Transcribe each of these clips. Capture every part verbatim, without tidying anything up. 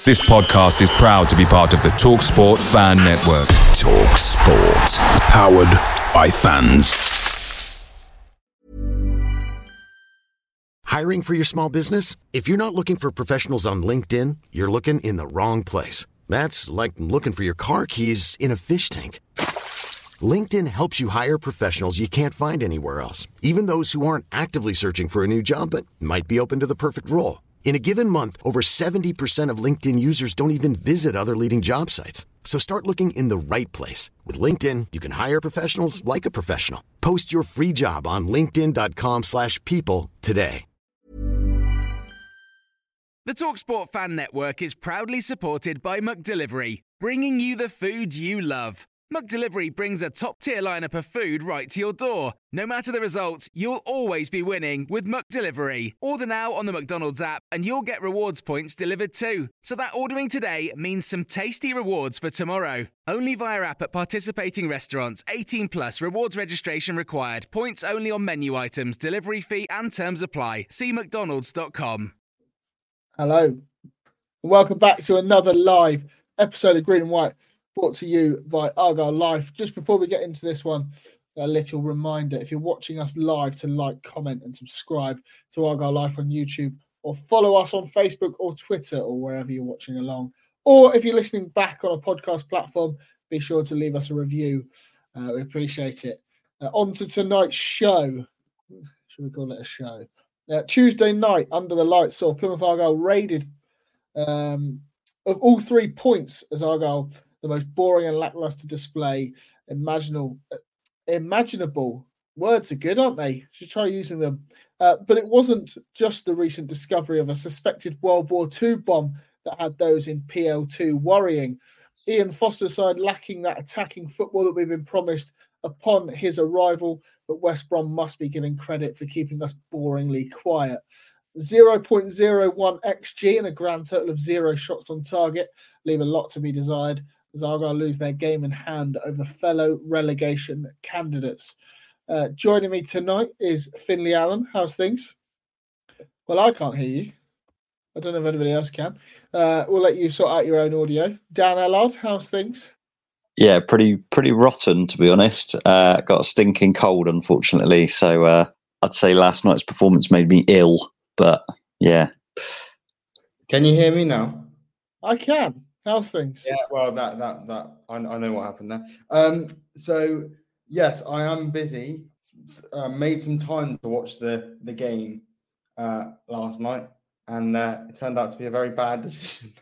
This podcast is proud to be part of the TalkSport Fan Network. TalkSport. Powered by fans. Hiring for your small business? If you're not looking for professionals on LinkedIn, you're looking in the wrong place. That's like looking for your car keys in a fish tank. LinkedIn helps you hire professionals you can't find anywhere else, even those who aren't actively searching for a new job but might be open to the perfect role. In a given month, over seventy percent of LinkedIn users don't even visit other leading job sites. So start looking in the right place. With LinkedIn, you can hire professionals like a professional. Post your free job on linkedin.com slash people today. The TalkSport Fan Network is proudly supported by McDelivery, bringing you the food you love. McDelivery brings a top-tier lineup of food right to your door. No matter the result, you'll always be winning with McDelivery. Order now on the McDonald's app and you'll get rewards points delivered too. So that ordering today means some tasty rewards for tomorrow. Only via app at participating restaurants. eighteen plus, rewards registration required. Points only on menu items, delivery fee and terms apply. See mcdonalds dot com. Hello. Welcome back to another live episode of Green and White, brought to you by Argyle Life. Just before we get into this one, a little reminder, if you're watching us live, to like, comment and subscribe to Argyle Life on YouTube, or follow us on Facebook or Twitter or wherever you're watching along. Or if you're listening back on a podcast platform, be sure to leave us a review. Uh, we appreciate it. Uh, on to tonight's show. Should we call it a show? Uh, Tuesday night, under the lights, saw Plymouth Argyle raided um, of all three points as Argyle, the most boring and lackluster display imaginable. Imaginable. Words are good, aren't they? Should try using them. Uh, but it wasn't just the recent discovery of a suspected World War Two bomb that had those in P L two worrying. Ian Foster's side lacking that attacking football that we've been promised upon his arrival, but West Brom must be given credit for keeping us boringly quiet. zero point zero one X G and a grand total of zero shots on target leave a lot to be desired as Argyle lose their game in hand over fellow relegation candidates. Uh, joining me tonight is Finley Allen. How's things? Well, I can't hear you. I don't know if anybody else can. Uh, we'll let you sort out your own audio. Dan Allard, how's things? Yeah, pretty pretty rotten, to be honest. Uh, got a stinking cold, unfortunately. So uh, I'd say last night's performance made me ill. But yeah. Can you hear me now? I can. How's things? Yeah, well, that that that I, I know what happened there. Um, so yes, I am busy. Uh, made some time to watch the the game uh, last night, and uh, it turned out to be a very bad decision.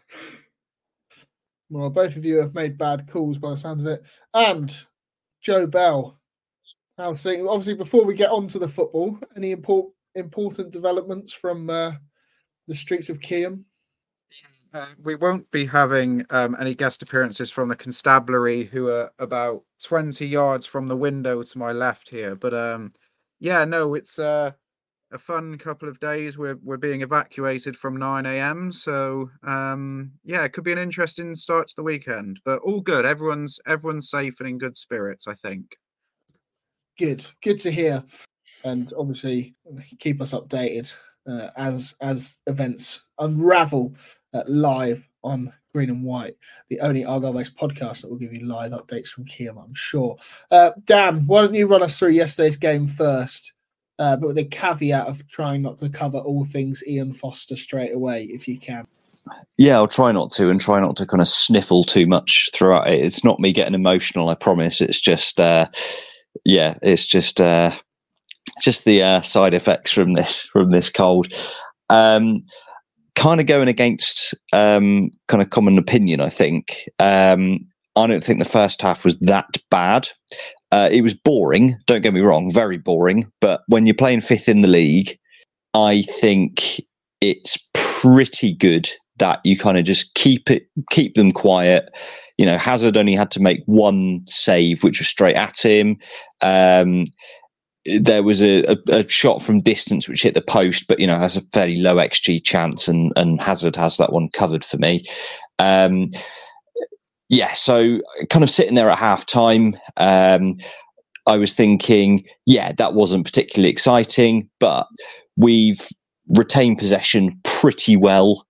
Well, both of you have made bad calls by the sounds of it. And Joe Bell, how's things? Obviously, before we get on to the football, any important important developments from uh, the streets of Keyham? Uh, we won't be having um, any guest appearances from the constabulary, who are about twenty yards from the window to my left here. But um, yeah, no, it's uh, a fun couple of days. We're we're being evacuated from nine a.m. So um, yeah, it could be an interesting start to the weekend. But all good. Everyone's everyone's safe and in good spirits, I think. Good, good to hear. And obviously, keep us updated uh, as as events unravel uh, live on Green and White, the only Argyle-based podcast that will give you live updates from Keyham, I'm sure. Uh, Dan, why don't you run us through yesterday's game first, uh, but with a caveat of trying not to cover all things Ian Foster straight away, if you can. Yeah, I'll try not to, and try not to kind of sniffle too much throughout it. It's not me getting emotional, I promise. It's just, uh, yeah, it's just... Uh, Just the uh, side effects from this from this cold, um, kind of going against um, kind of common opinion. I think um, I don't think the first half was that bad. Uh, it was boring. Don't get me wrong, very boring. But when you're playing fifth in the league, I think it's pretty good that you kind of just keep it, keep them quiet. You know, Hazard only had to make one save, which was straight at him. Um, There was a, a, a shot from distance which hit the post, but, you know, has a fairly low X G chance, and, and Hazard has that one covered for me. Um, yeah, so kind of sitting there at half time, um, I was thinking, yeah, that wasn't particularly exciting, but we've retained possession pretty well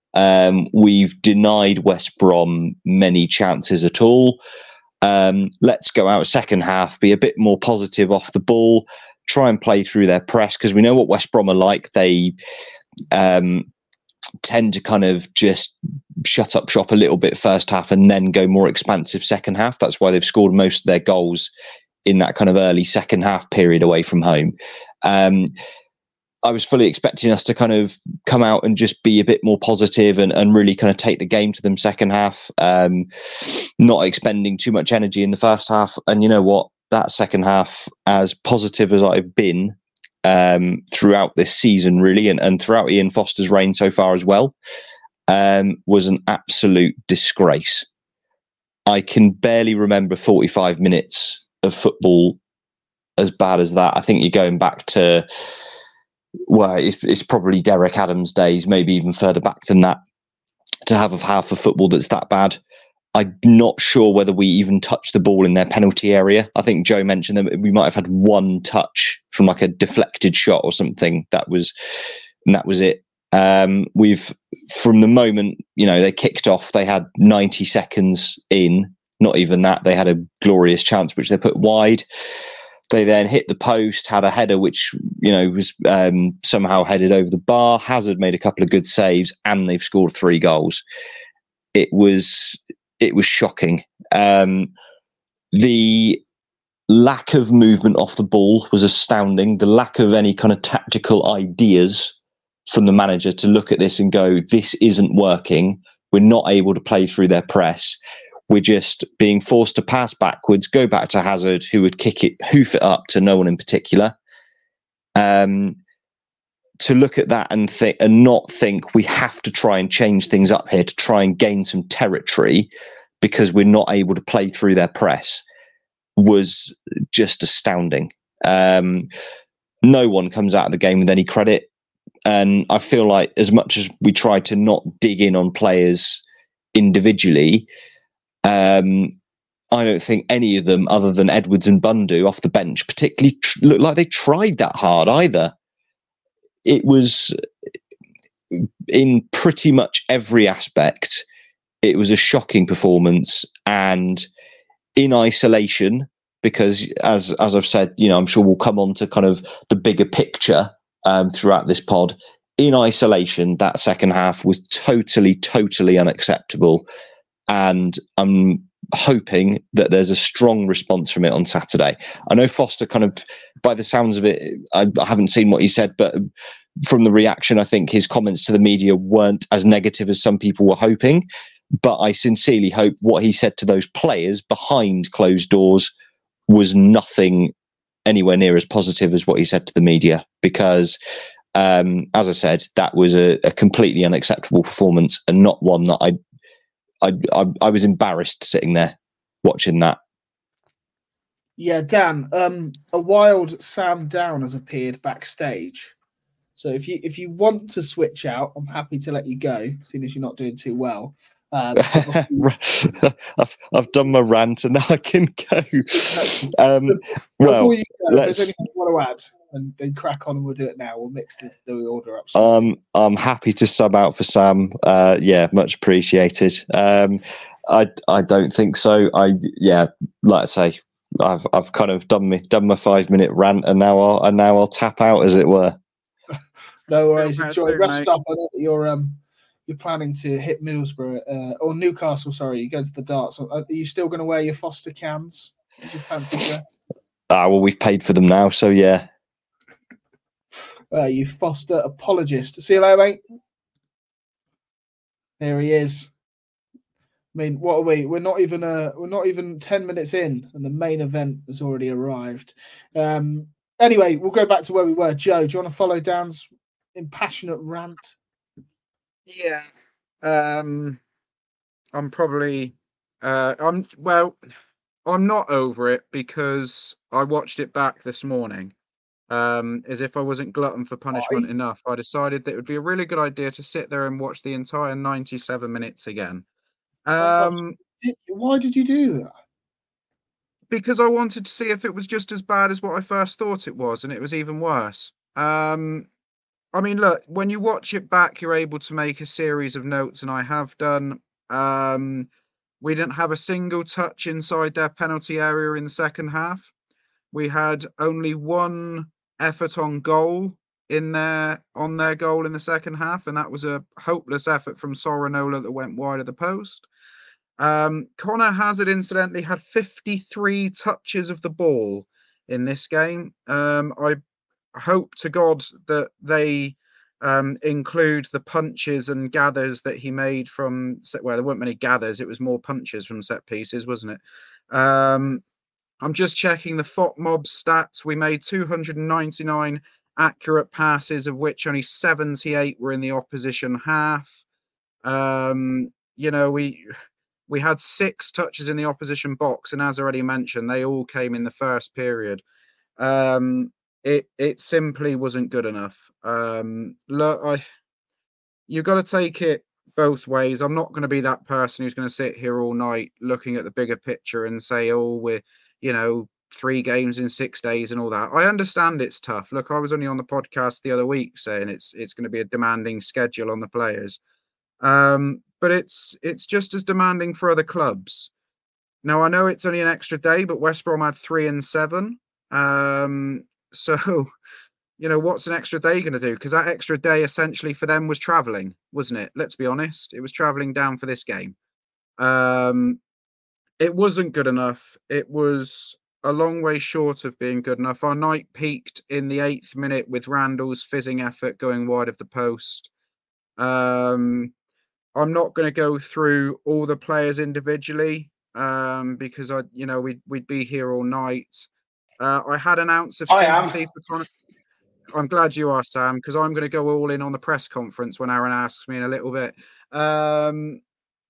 Um, we've denied West Brom many chances at all. Um, let's go out second half, be a bit more positive off the ball, try and play through their press, because we know what West Brom are like. They um, tend to kind of just shut up shop a little bit first half and then go more expansive second half. That's why they've scored most of their goals in that kind of early second half period away from home. Um, I was fully expecting us to kind of come out and just be a bit more positive and, and really kind of take the game to them second half, um, not expending too much energy in the first half. And you know what? That second half, as positive as I've been um, throughout this season, really, and, and throughout Ian Foster's reign so far as well, um, was an absolute disgrace. I can barely remember forty-five minutes of football as bad as that. I think you're going back to, well, it's, it's probably Derek Adams' days, maybe even further back than that, to have a half of football that's that bad. I'm not sure whether we even touched the ball in their penalty area. I think Joe mentioned that we might have had one touch from like a deflected shot or something. That was, and that was it. Um, we've, from the moment, you know, they kicked off, they had ninety seconds in, not even that, they had a glorious chance, which they put wide. They then hit the post, had a header, which, you know, was um, somehow headed over the bar. Hazard made a couple of good saves, and they've scored three goals. It was, it was shocking. Um, the lack of movement off the ball was astounding. The lack of any kind of tactical ideas from the manager to look at this and go, this isn't working. We're not able to play through their press. We're just being forced to pass backwards, go back to Hazard, who would kick it, hoof it up to no one in particular. Um, to look at that and think, and not think we have to try and change things up here to try and gain some territory because we're not able to play through their press, was just astounding. Um, no one comes out of the game with any credit. And I feel like as much as we try to not dig in on players individually, um, I don't think any of them, other than Edwards and Bundu off the bench, particularly tr- looked like they tried that hard either. It was, in pretty much every aspect, it was a shocking performance. And in isolation, because as as I've said, you know, I'm sure we'll come on to kind of the bigger picture um, throughout this pod. In isolation, that second half was totally, totally unacceptable. And I'm hoping that there's a strong response from it on Saturday. I know Foster kind of, by the sounds of it, I, I haven't seen what he said, but from the reaction, I think his comments to the media weren't as negative as some people were hoping. But I sincerely hope what he said to those players behind closed doors was nothing anywhere near as positive as what he said to the media, because um, as I said, that was a, a completely unacceptable performance and not one that I I, I I was embarrassed sitting there watching that. Yeah, Dan, um, a wild Sam Down has appeared backstage. So if you if you want to switch out, I'm happy to let you go, seeing as you're not doing too well. Um, I've I've done my rant and now I can go. Um, well, you go, if there's anything you want to add, and then crack on, and we'll do it now. We'll mix the, the order up. Um, I'm happy to sub out for Sam. Uh, yeah, much appreciated. Um, I I don't think so. I yeah, like I say, I've I've kind of done me done my five minute rant, and now I'll and now I'll tap out, as it were. No worries. Enjoy. Rest up. I know that you're um you're planning to hit Middlesbrough uh, or Newcastle. Sorry, you go to the darts. Are you still going to wear your Foster cans? Your fancy dress? Ah, well, we've paid for them now, so yeah. Uh, you Foster apologist. See you later, mate. There he is. I mean, what are we? We're not even uh, we're not even ten minutes in, and the main event has already arrived. Um, anyway, we'll go back to where we were. Joe, do you want to follow Dan's impassionate rant? Yeah. Um, I'm probably. Uh, I'm well. I'm not over it because I watched it back this morning. Um, as if I wasn't glutton for punishment Why? enough, I decided that it would be a really good idea to sit there and watch the entire ninety-seven minutes again. Um, Why did you do that? Because I wanted to see if it was just as bad as what I first thought it was, and it was even worse. Um, I mean, look, when you watch it back, you're able to make a series of notes, and I have done. Um, we didn't have a single touch inside their penalty area in the second half. We had only one effort on goal in their on their goal in the second half, and that was a hopeless effort from Sorinola that went wide of the post. Um, Connor Hazard, incidentally, had fifty-three touches of the ball in this game. Um, I hope to God that they um, include the punches and gathers that he made from, well, there weren't many gathers, it was more punches from set pieces, wasn't it? Um, I'm just checking the F O T Mob stats. We made two hundred ninety-nine accurate passes, of which only seventy-eight were in the opposition half. Um, you know, we we had six touches in the opposition box, and as already mentioned, they all came in the first period. Um, it it simply wasn't good enough. Um, look, I you've got to take it both ways. I'm not going to be that person who's going to sit here all night looking at the bigger picture and say, oh, we're, you know, three games in six days and all that. I understand it's tough. Look, I was only on the podcast the other week saying it's it's going to be a demanding schedule on the players. Um, but it's it's just as demanding for other clubs. Now, I know it's only an extra day, but West Brom had three and seven. Um, so, you know, what's an extra day going to do? Because that extra day essentially for them was travelling, wasn't it? Let's be honest. It was travelling down for this game. Um, it wasn't good enough. It was a long way short of being good enough. Our night peaked in the eighth minute with Randall's fizzing effort going wide of the post. Um, I'm not going to go through all the players individually um, because I, you know, we'd we'd be here all night. Uh, I had an ounce of sympathy for Connor. I'm glad you are, Sam, because I'm going to go all in on the press conference when Aaron asks me in a little bit. Um,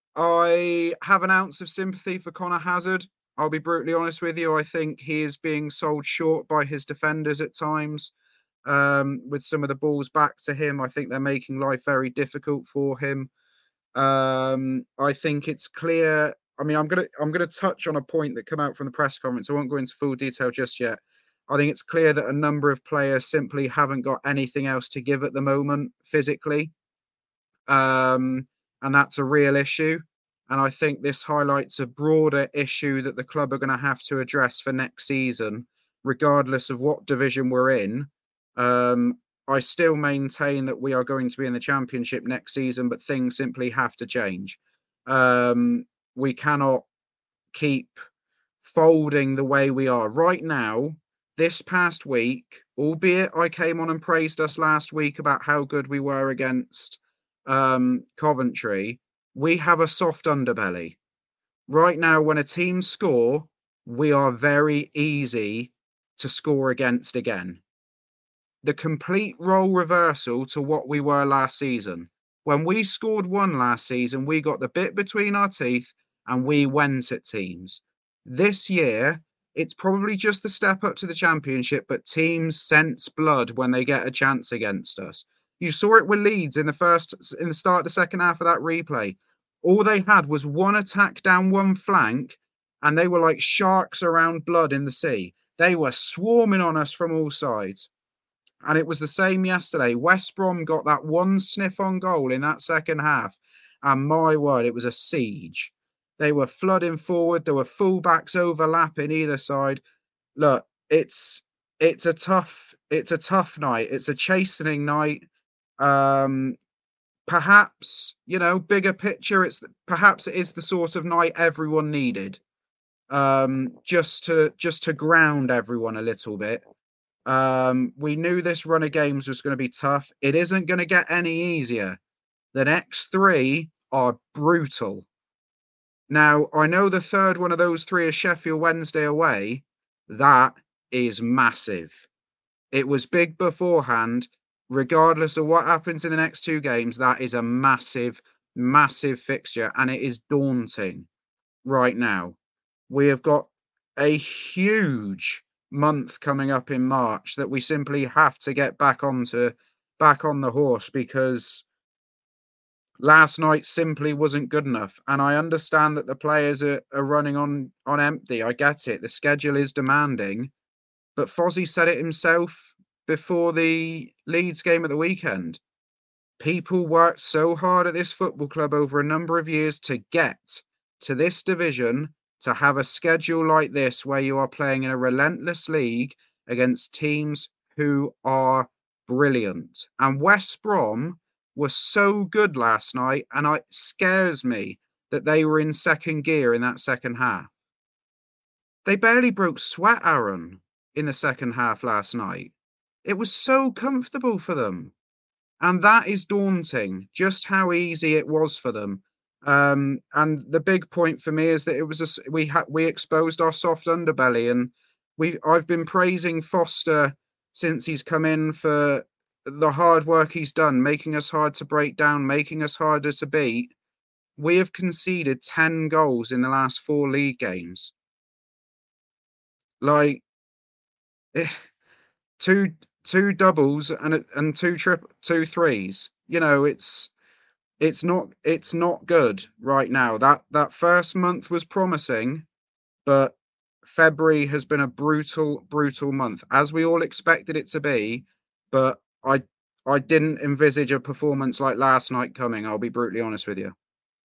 I have an ounce of sympathy for Connor Hazard. I'll be brutally honest with you. I think he is being sold short by his defenders at times. Um, with some of the balls back to him, I think they're making life very difficult for him. Um, I think it's clear. I mean, I'm gonna I'm gonna touch on a point that came out from the press conference. I won't go into full detail just yet. I think it's clear that a number of players simply haven't got anything else to give at the moment physically, um, and that's a real issue. And I think this highlights a broader issue that the club are going to have to address for next season, regardless of what division we're in. Um, I still maintain that we are going to be in the Championship next season, but things simply have to change. Um, we cannot keep folding the way we are right now. This past week, albeit I came on and praised us last week about how good we were against um, Coventry, we have a soft underbelly. Right now, when a team score, we are very easy to score against again. The complete role reversal to what we were last season. When we scored one last season, we got the bit between our teeth and we went at teams. This year, it's probably just a step up to the Championship, but teams sense blood when they get a chance against us. You saw it with Leeds in the first, in the start of the second half of that replay. All they had was one attack down one flank, and they were like sharks around blood in the sea. They were swarming on us from all sides. And it was the same yesterday. West Brom got that one sniff on goal in that second half. And my word, it was a siege. They were flooding forward. There were fullbacks overlapping either side. Look, it's it's a tough it's a tough night. It's a chastening night. Um, perhaps, you know, bigger picture. It's perhaps it is the sort of night everyone needed, um, just to just to ground everyone a little bit. Um, we knew this run of games was going to be tough. It isn't going to get any easier. The next three are brutal. Now, I know the third one of those three is Sheffield Wednesday away. That is massive. It was big beforehand. Regardless of what happens in the next two games, that is a massive, massive fixture. And it is daunting right now. We have got a huge month coming up in March that we simply have to get back onto, back on the horse, because last night simply wasn't good enough. And I understand that the players are, are running on, on empty. I get it. The schedule is demanding. But Fozzie said it himself before the Leeds game at the weekend. People worked so hard at this football club over a number of years to get to this division, to have a schedule like this where you are playing in a relentless league against teams who are brilliant. And West Brom was so good last night, and it scares me that they were in second gear in that second half. They barely broke sweat, Aaron, in the second half last night. It was so comfortable for them. And that is daunting, just how easy it was for them. Um, and the big point for me is that it was a, we had we exposed our soft underbelly, and we I've been praising Foster since he's come in for the hard work he's done, making us hard to break down, making us harder to beat. We have conceded ten goals in the last four league games. Like, two two doubles and and two trip two threes. You know, it's it's not it's not good right now. That that first month was promising, but February has been a brutal, brutal month, as we all expected it to be. But I I didn't envisage a performance like last night coming. I'll be brutally honest with you.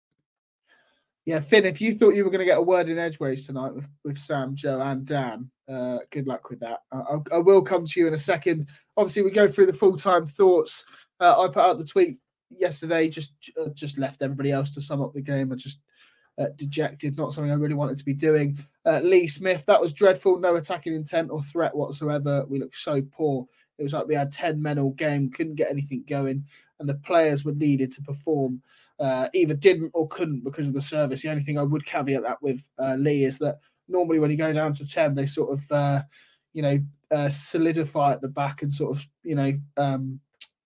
Yeah, Finn, if you thought you were going to get a word in edgeways tonight with, with Sam, Joe, and Dan, uh, good luck with that. I, I will come to you in a second. Obviously, we go through the full-time thoughts. Uh, I put out the tweet yesterday, just uh, just left everybody else to sum up the game. I just uh, dejected, not something I really wanted to be doing. Uh, Lee Smith, that was dreadful. No attacking intent or threat whatsoever. We looked so poor. It was like we had ten men all game, couldn't get anything going, and the players were needed to perform. Uh, either didn't or couldn't because of the service. The only thing I would caveat that with, uh, Lee, is that normally when you go down to ten, they sort of, uh, you know, uh, solidify at the back and sort of, you know, um,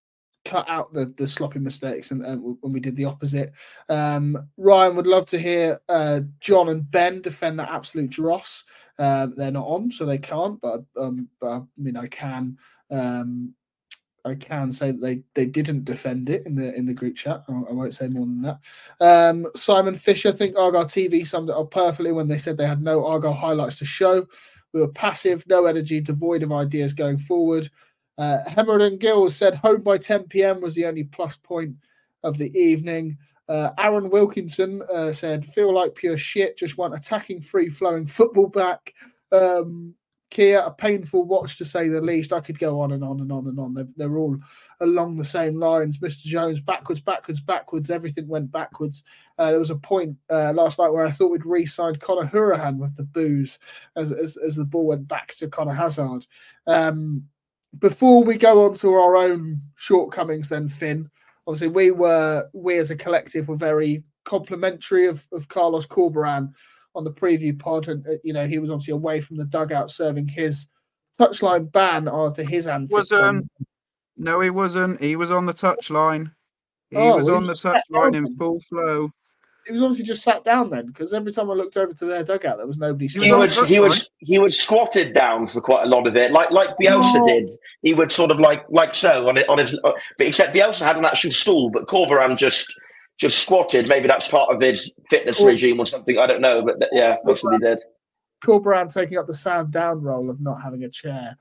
cut out the, the sloppy mistakes. And, and when we did the opposite, um, Ryan would love to hear uh, John and Ben defend that absolute dross. Um, they're not on, so they can't. But, um, but I mean, I can. Um, I can say that they, they didn't defend it in the in the group chat. I, I won't say more than that. Um, Simon Fisher, I think Argyle T V summed it up perfectly when they said they had no Argyle highlights to show. We were passive, no energy, devoid of ideas going forward. Uh, Hemmerden Gill said home by ten p.m. was the only plus point of the evening. Uh, Aaron Wilkinson uh, said, feel like pure shit, just want attacking, free-flowing football back. Um, Kia, a painful watch to say the least. I could go on and on and on and on. They're, they're all along the same lines. Mister Jones, backwards, backwards, backwards. Everything went backwards. Uh, there was a point uh, last night where I thought we'd re-signed Conor Hourihane with the booze as, as, as the ball went back to Conor Hazard. Um, before we go on to our own shortcomings then, Finn, obviously we were, we as a collective were very complimentary of, of Carlos Corberán on the preview pod, and uh, you know, he was obviously away from the dugout serving his touchline ban after his antics. Was um, no, he wasn't. He was on the touchline. He oh, was he on was the touchline in full flow. He was obviously just sat down then, because every time I looked over to their dugout, there was nobody. He was he was he was squatted down for quite a lot of it, like like Bielsa oh. did. He would sort of like like so on it on his, uh, but except Bielsa had an actual stool, but Corberán just. Just squatted. Maybe that's part of his fitness or, regime or something. I don't know, but th- yeah, that's what he did. Corberán taking up the Sam Down role of not having a chair.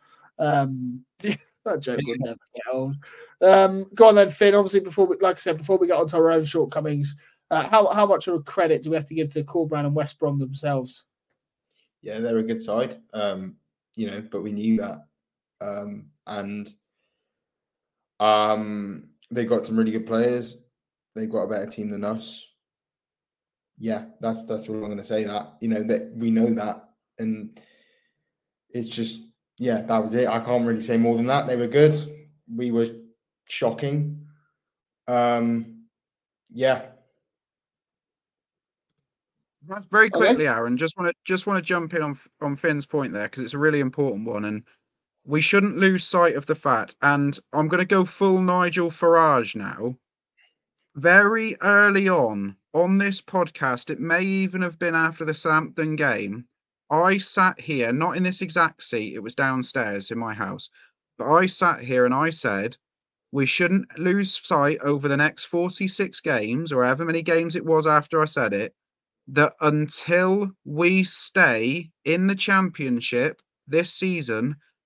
Um, that joke would never get old. Um, go on then, Finn. Obviously, before we, like I said, before we get onto our own shortcomings, uh, how how much of a credit do we have to give to Corberán and West Brom themselves? Yeah, they're a good side, um, you know, but we knew that, um, and um, they got some really good players. They've got a better team than us. Yeah, that's that's all I'm going to say. That, you know, that we know that, and it's just, yeah, that was it. I can't really say more than that. They were good. We were shocking. Um, yeah. That's very quickly, Aaron. Just want to just want to jump in on on Finn's point there, because it's a really important one, and we shouldn't lose sight of the fact. And I'm going to go full Nigel Farage now. Very early on, on this podcast, it may even have been after the Southampton game, I sat here, not in this exact seat, it was downstairs in my house, but I sat here and I said, we shouldn't lose sight over the next forty-six games, or however many games it was after I said it, that until we stay in the Championship this season,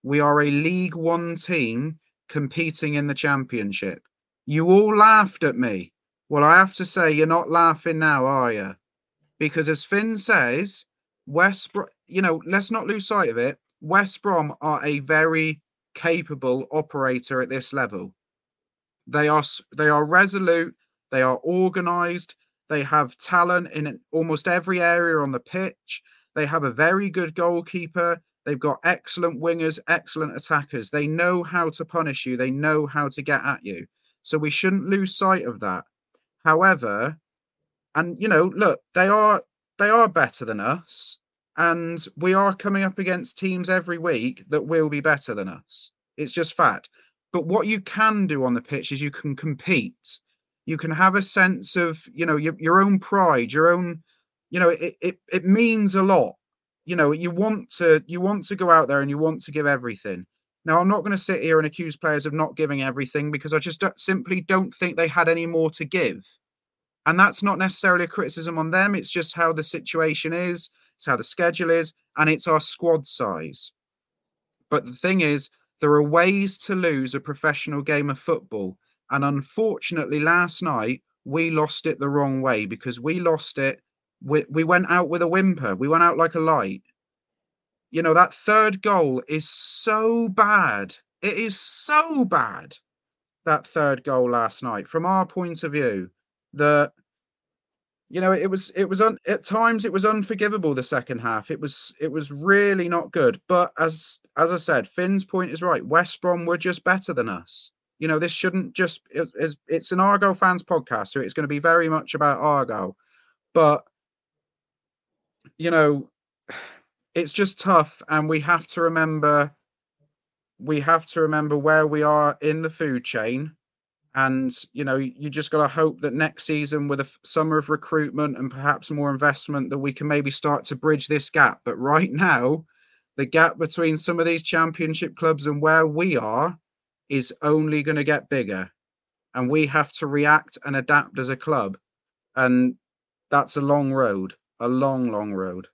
We are a League One team competing in the Championship. You all laughed at me. Well, I have to say, you're not laughing now, are you? Because as Finn says, West Brom, you know, let's not lose sight of it. West Brom are a very capable operator at this level. They are they are resolute. They are organised. They have talent in almost every area on the pitch. They have a very good goalkeeper. They've got excellent wingers, excellent attackers. They know how to punish you. They know how to get at you. So we shouldn't lose sight of that. However, and you know, look, they are they are better than us, and we are coming up against teams every week that will be better than us. It's just fact. But what you can do on the pitch is you can compete. You can have a sense of, you know, your, your own pride, your own, you know, it, it it means a lot. You know, you want to you want to go out there and you want to give everything. Now, I'm not going to sit here and accuse players of not giving everything, because I just don't, simply don't think they had any more to give. And that's not necessarily a criticism on them. It's just how the situation is. It's how the schedule is. And it's our squad size. But the thing is, there are ways to lose a professional game of football. And unfortunately, last night, we lost it the wrong way, because we lost it. We, we went out with a whimper. We went out like a light. You know, that third goal is so bad. It is so bad, that third goal last night, from our point of view. That, you know, it was, it was un, at times it was unforgivable. The second half, it was, it was really not good. But as, as I said, Finn's point is right. West Brom were just better than us. You know, this shouldn't just, it, it's, it's an Argyle fans podcast, so it's going to be very much about Argyle. But, you know, it's just tough. And we have to remember, we have to remember where we are in the food chain. And, you know, you just got to hope that next season, with a f- summer of recruitment and perhaps more investment, that we can maybe start to bridge this gap. But right now, the gap between some of these championship clubs and where we are is only going to get bigger. And we have to react and adapt as a club. And that's a long road, a long, long road.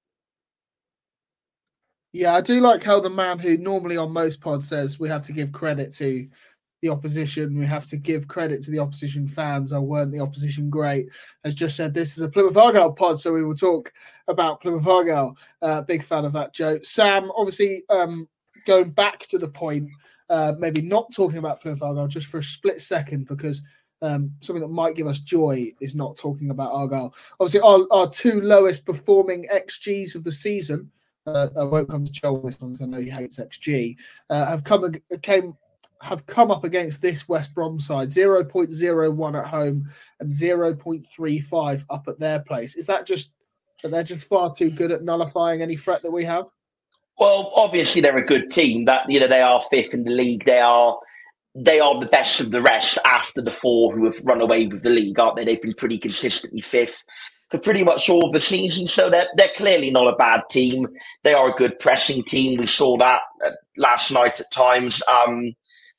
Yeah, I do like how the man who normally on most pods says we have to give credit to the opposition, we have to give credit to the opposition fans, or weren't the opposition great, has just said this is a Plymouth Argyle pod, so we will talk about Plymouth Argyle. Uh, big fan of that, Joe. Sam, obviously, um, going back to the point, uh, maybe not talking about Plymouth Argyle just for a split second, because um, something that might give us joy is not talking about Argyle. Obviously, our, our two lowest performing X Gs of the season, uh, I won't come to Joe on this one because I know he hates X G, uh, have come came. have come up against this West Brom side, zero point zero one at home and zero point three five up at their place. Is that just that they're just far too good at nullifying any threat that we have? Well, obviously they're a good team. That, you know, they are fifth in the league. They are they are the best of the rest after the four who have run away with the league, aren't they? They've been pretty consistently fifth for pretty much all of the season. So they're they're clearly not a bad team. They are a good pressing team. We saw that last night at times. Um,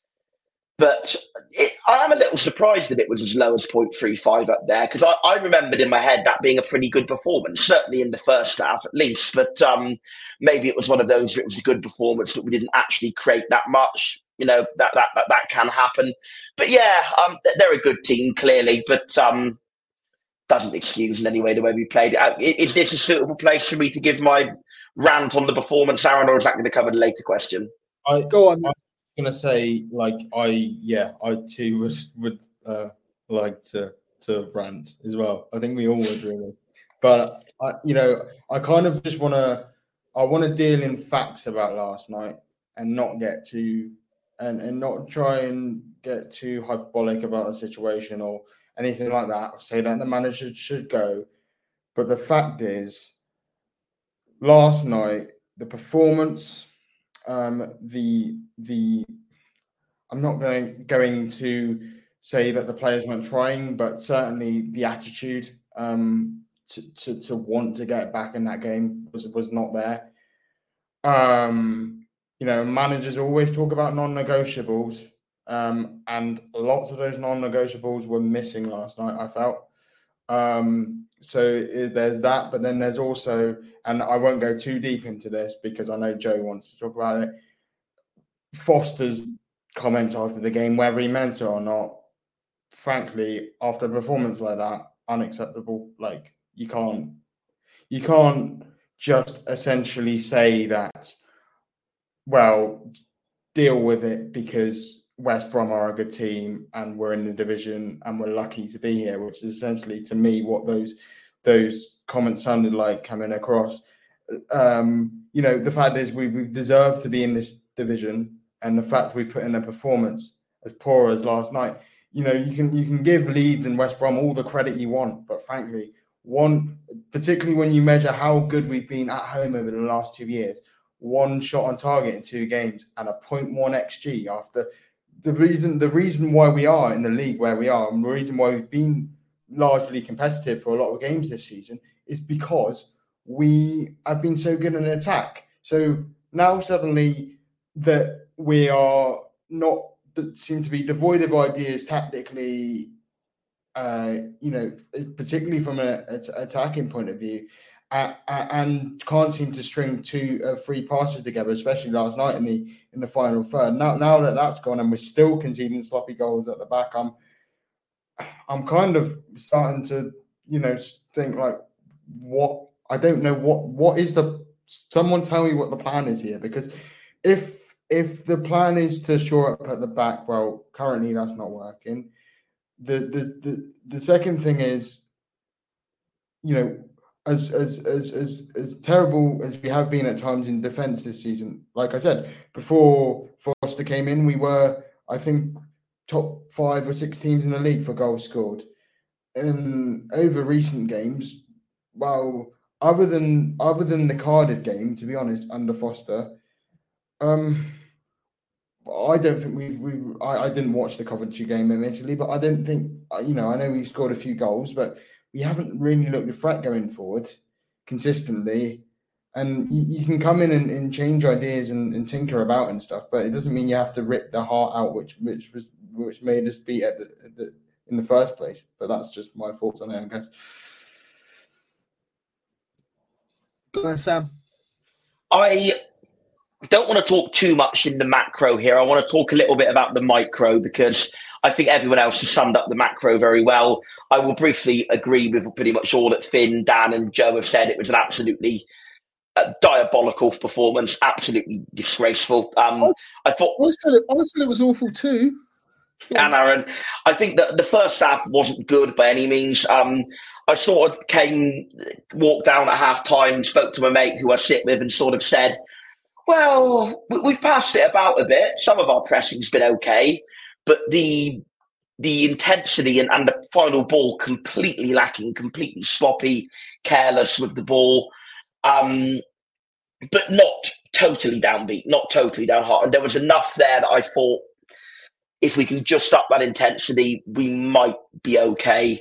But it, I'm a little surprised that it was as low as zero point three five up there, because I, I remembered in my head that being a pretty good performance, certainly in the first half at least. But um, maybe it was one of those where it was a good performance that we didn't actually create that much. You know, that that that, that can happen. But yeah, um, they're a good team, clearly, but um, doesn't excuse in any way the way we played. Is this a suitable place for me to give my rant on the performance, Aaron, or is that going to cover the later question? I Go on. I, Gonna say, like, I yeah I too would would uh, like to to rant as well. I think we all would, really, but I, you know, I kind of just want to I want to deal in facts about last night and not get too and and not try and get too hyperbolic about the situation or anything like that, or say that the manager should go. But the fact is, last night the performance. Um, the the I'm not going going to say that the players weren't trying, but certainly the attitude um, to, to to want to get back in that game was was not there. Um, you know, managers always talk about non-negotiables, um, and lots of those non-negotiables were missing last night, I felt. Um, so it, there's that, but then there's also, and I won't go too deep into this because I know Joe wants to talk about it, Foster's comments after the game, whether he meant it or not, frankly, after a performance like that, unacceptable. Like you can't, you can't just essentially say that, well, deal with it because West Brom are a good team and we're in the division and we're lucky to be here, which is essentially, to me, what those those comments sounded like coming across. Um, you know, the fact is we, we deserve to be in this division, and the fact we put in a performance as poor as last night, you know, you can you can give Leeds and West Brom all the credit you want, but frankly, one, particularly when you measure how good we've been at home over the last two years, one shot on target in two games and a point one X G after the reason the reason why we are in the league where we are, and the reason why we've been largely competitive for a lot of games this season is because we have been so good in attack. So now suddenly that we are not, that seem to be devoid of ideas tactically, uh, you know, particularly from an attacking point of view, uh, and can't seem to string two, uh, three passes together, especially last night in the in the final third. Now, now that that's gone, and we're still conceding sloppy goals at the back, I'm, I'm kind of starting to, you know, think like, what? I don't know what what is the. Someone tell me what the plan is here, because if if the plan is to shore up at the back, well, currently that's not working. The the the, the second thing is, you know, as as as as as terrible as we have been at times in defence this season, like I said, before Foster came in, we were, I think, top five or six teams in the league for goals scored. And over recent games, well, other than other than the Cardiff game, to be honest, under Foster, um, I don't think we we I, I didn't watch the Coventry game admittedly, but I didn't think, you know, I know we scored a few goals, but we haven't really looked the threat going forward consistently. And you, you can come in and, and change ideas and, and tinker about and stuff, but it doesn't mean you have to rip the heart out, which which was which made us beat at the, at the in the first place. But that's just my thoughts on it, I guess. Go on, Sam. I don't want to talk too much in the macro here. I want to talk a little bit about the micro, because I think everyone else has summed up the macro very well. I will briefly agree with pretty much all that Finn, Dan and Joe have said. It was an absolutely uh, diabolical performance, absolutely disgraceful. Um, I, I thought... I said, it, I said it was awful too. And Aaron, I think that the first half wasn't good by any means. Um, I sort of came, walked down at half time, spoke to my mate who I sit with, and sort of said, well, we've passed it about a bit. Some of our pressing's been okay, but the the intensity and, and the final ball completely lacking, completely sloppy, careless with the ball, um, but not totally downbeat, not totally downhearted. There was enough there that I thought, if we can just up that intensity, we might be okay.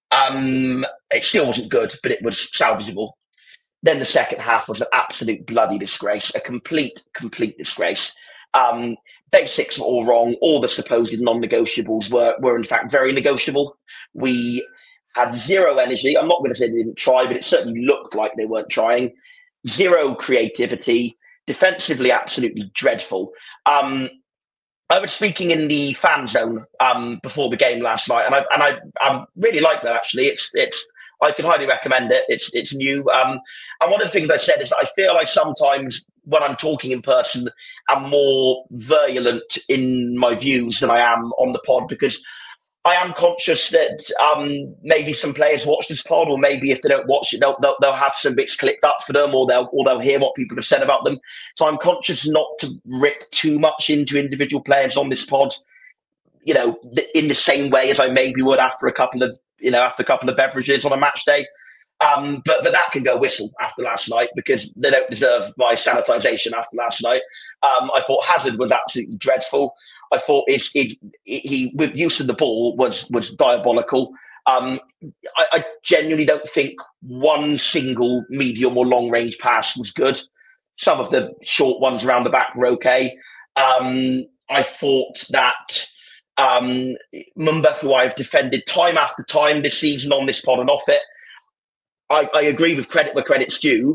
Um, it still wasn't good, but it was salvageable. Then the second half was an absolute bloody disgrace, a complete, complete disgrace. Um, basics were all wrong. All the supposed non-negotiables were, were in fact very negotiable. We had zero energy. I'm not going to say they didn't try, but it certainly looked like they weren't trying. Zero creativity. Defensively, absolutely dreadful. Um, I was speaking in the fan zone um, before the game last night, and I and I, I really like that. Actually, it's it's I could highly recommend it. It's it's new, um, and one of the things I said is that I feel like sometimes when I'm talking in person, I'm more virulent in my views than I am on the pod, because I am conscious that um, maybe some players watch this pod, or maybe if they don't watch it, they'll, they'll, they'll have some bits clicked up for them, or they'll or they'll hear what people have said about them. So I'm conscious not to rip too much into individual players on this pod, you know, in the same way as I maybe would after a couple of, you know, after a couple of beverages on a match day. Um, but but that can go whistle after last night, because they don't deserve my sanitisation after last night. Um, I thought Hazard was absolutely dreadful. I thought it, it, it, he, with use of the ball, was was diabolical. Um, I, I genuinely don't think one single medium or long range pass was good. Some of the short ones around the back were okay. Um, I thought that um, Mumba, who I've defended time after time this season on this pod and off it, I, I agree with credit where credit's due,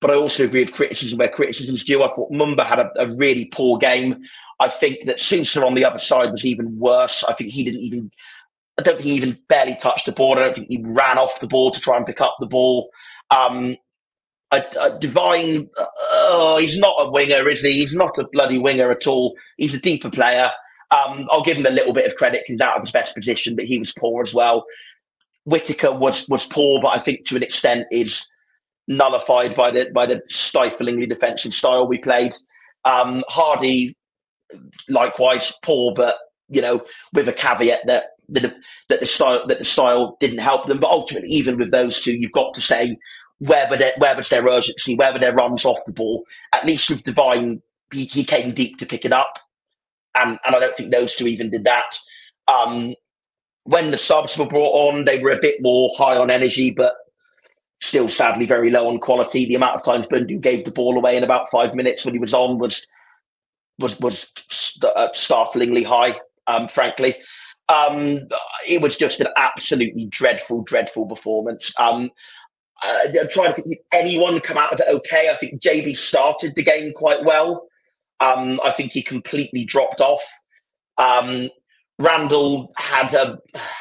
but I also agree with criticism where criticism's due. I thought Mumba had a, a really poor game. I think that Sousa on the other side was even worse. I think he didn't even, I don't think he even barely touched the ball. I don't think he ran off the ball to try and pick up the ball. Um, a, a Divine, oh, he's not a winger, is he? He's not a bloody winger at all. He's a deeper player. Um, I'll give him a little bit of credit. He's out of his best position, but he was poor as well. Whittaker was was poor, but I think to an extent is nullified by the by the stiflingly defensive style we played. Um, Hardy, likewise, poor, but you know, with a caveat that that, that the style that the style didn't help them. But ultimately, even with those two, you've got to say where were their, where was their urgency, where were their runs off the ball. At least with Divine, he, he came deep to pick it up, and and I don't think those two even did that. Um, when the subs were brought on, they were a bit more high on energy, but still sadly very low on quality. The amount of times Bundu gave the ball away in about five minutes when he was on was was was st- uh, startlingly high, um, frankly. Um, it was just an absolutely dreadful, dreadful performance. Um, uh, I'm trying to think, did anyone come out of it okay? I think J B started the game quite well. Um, I think he completely dropped off. Um, Randall had a...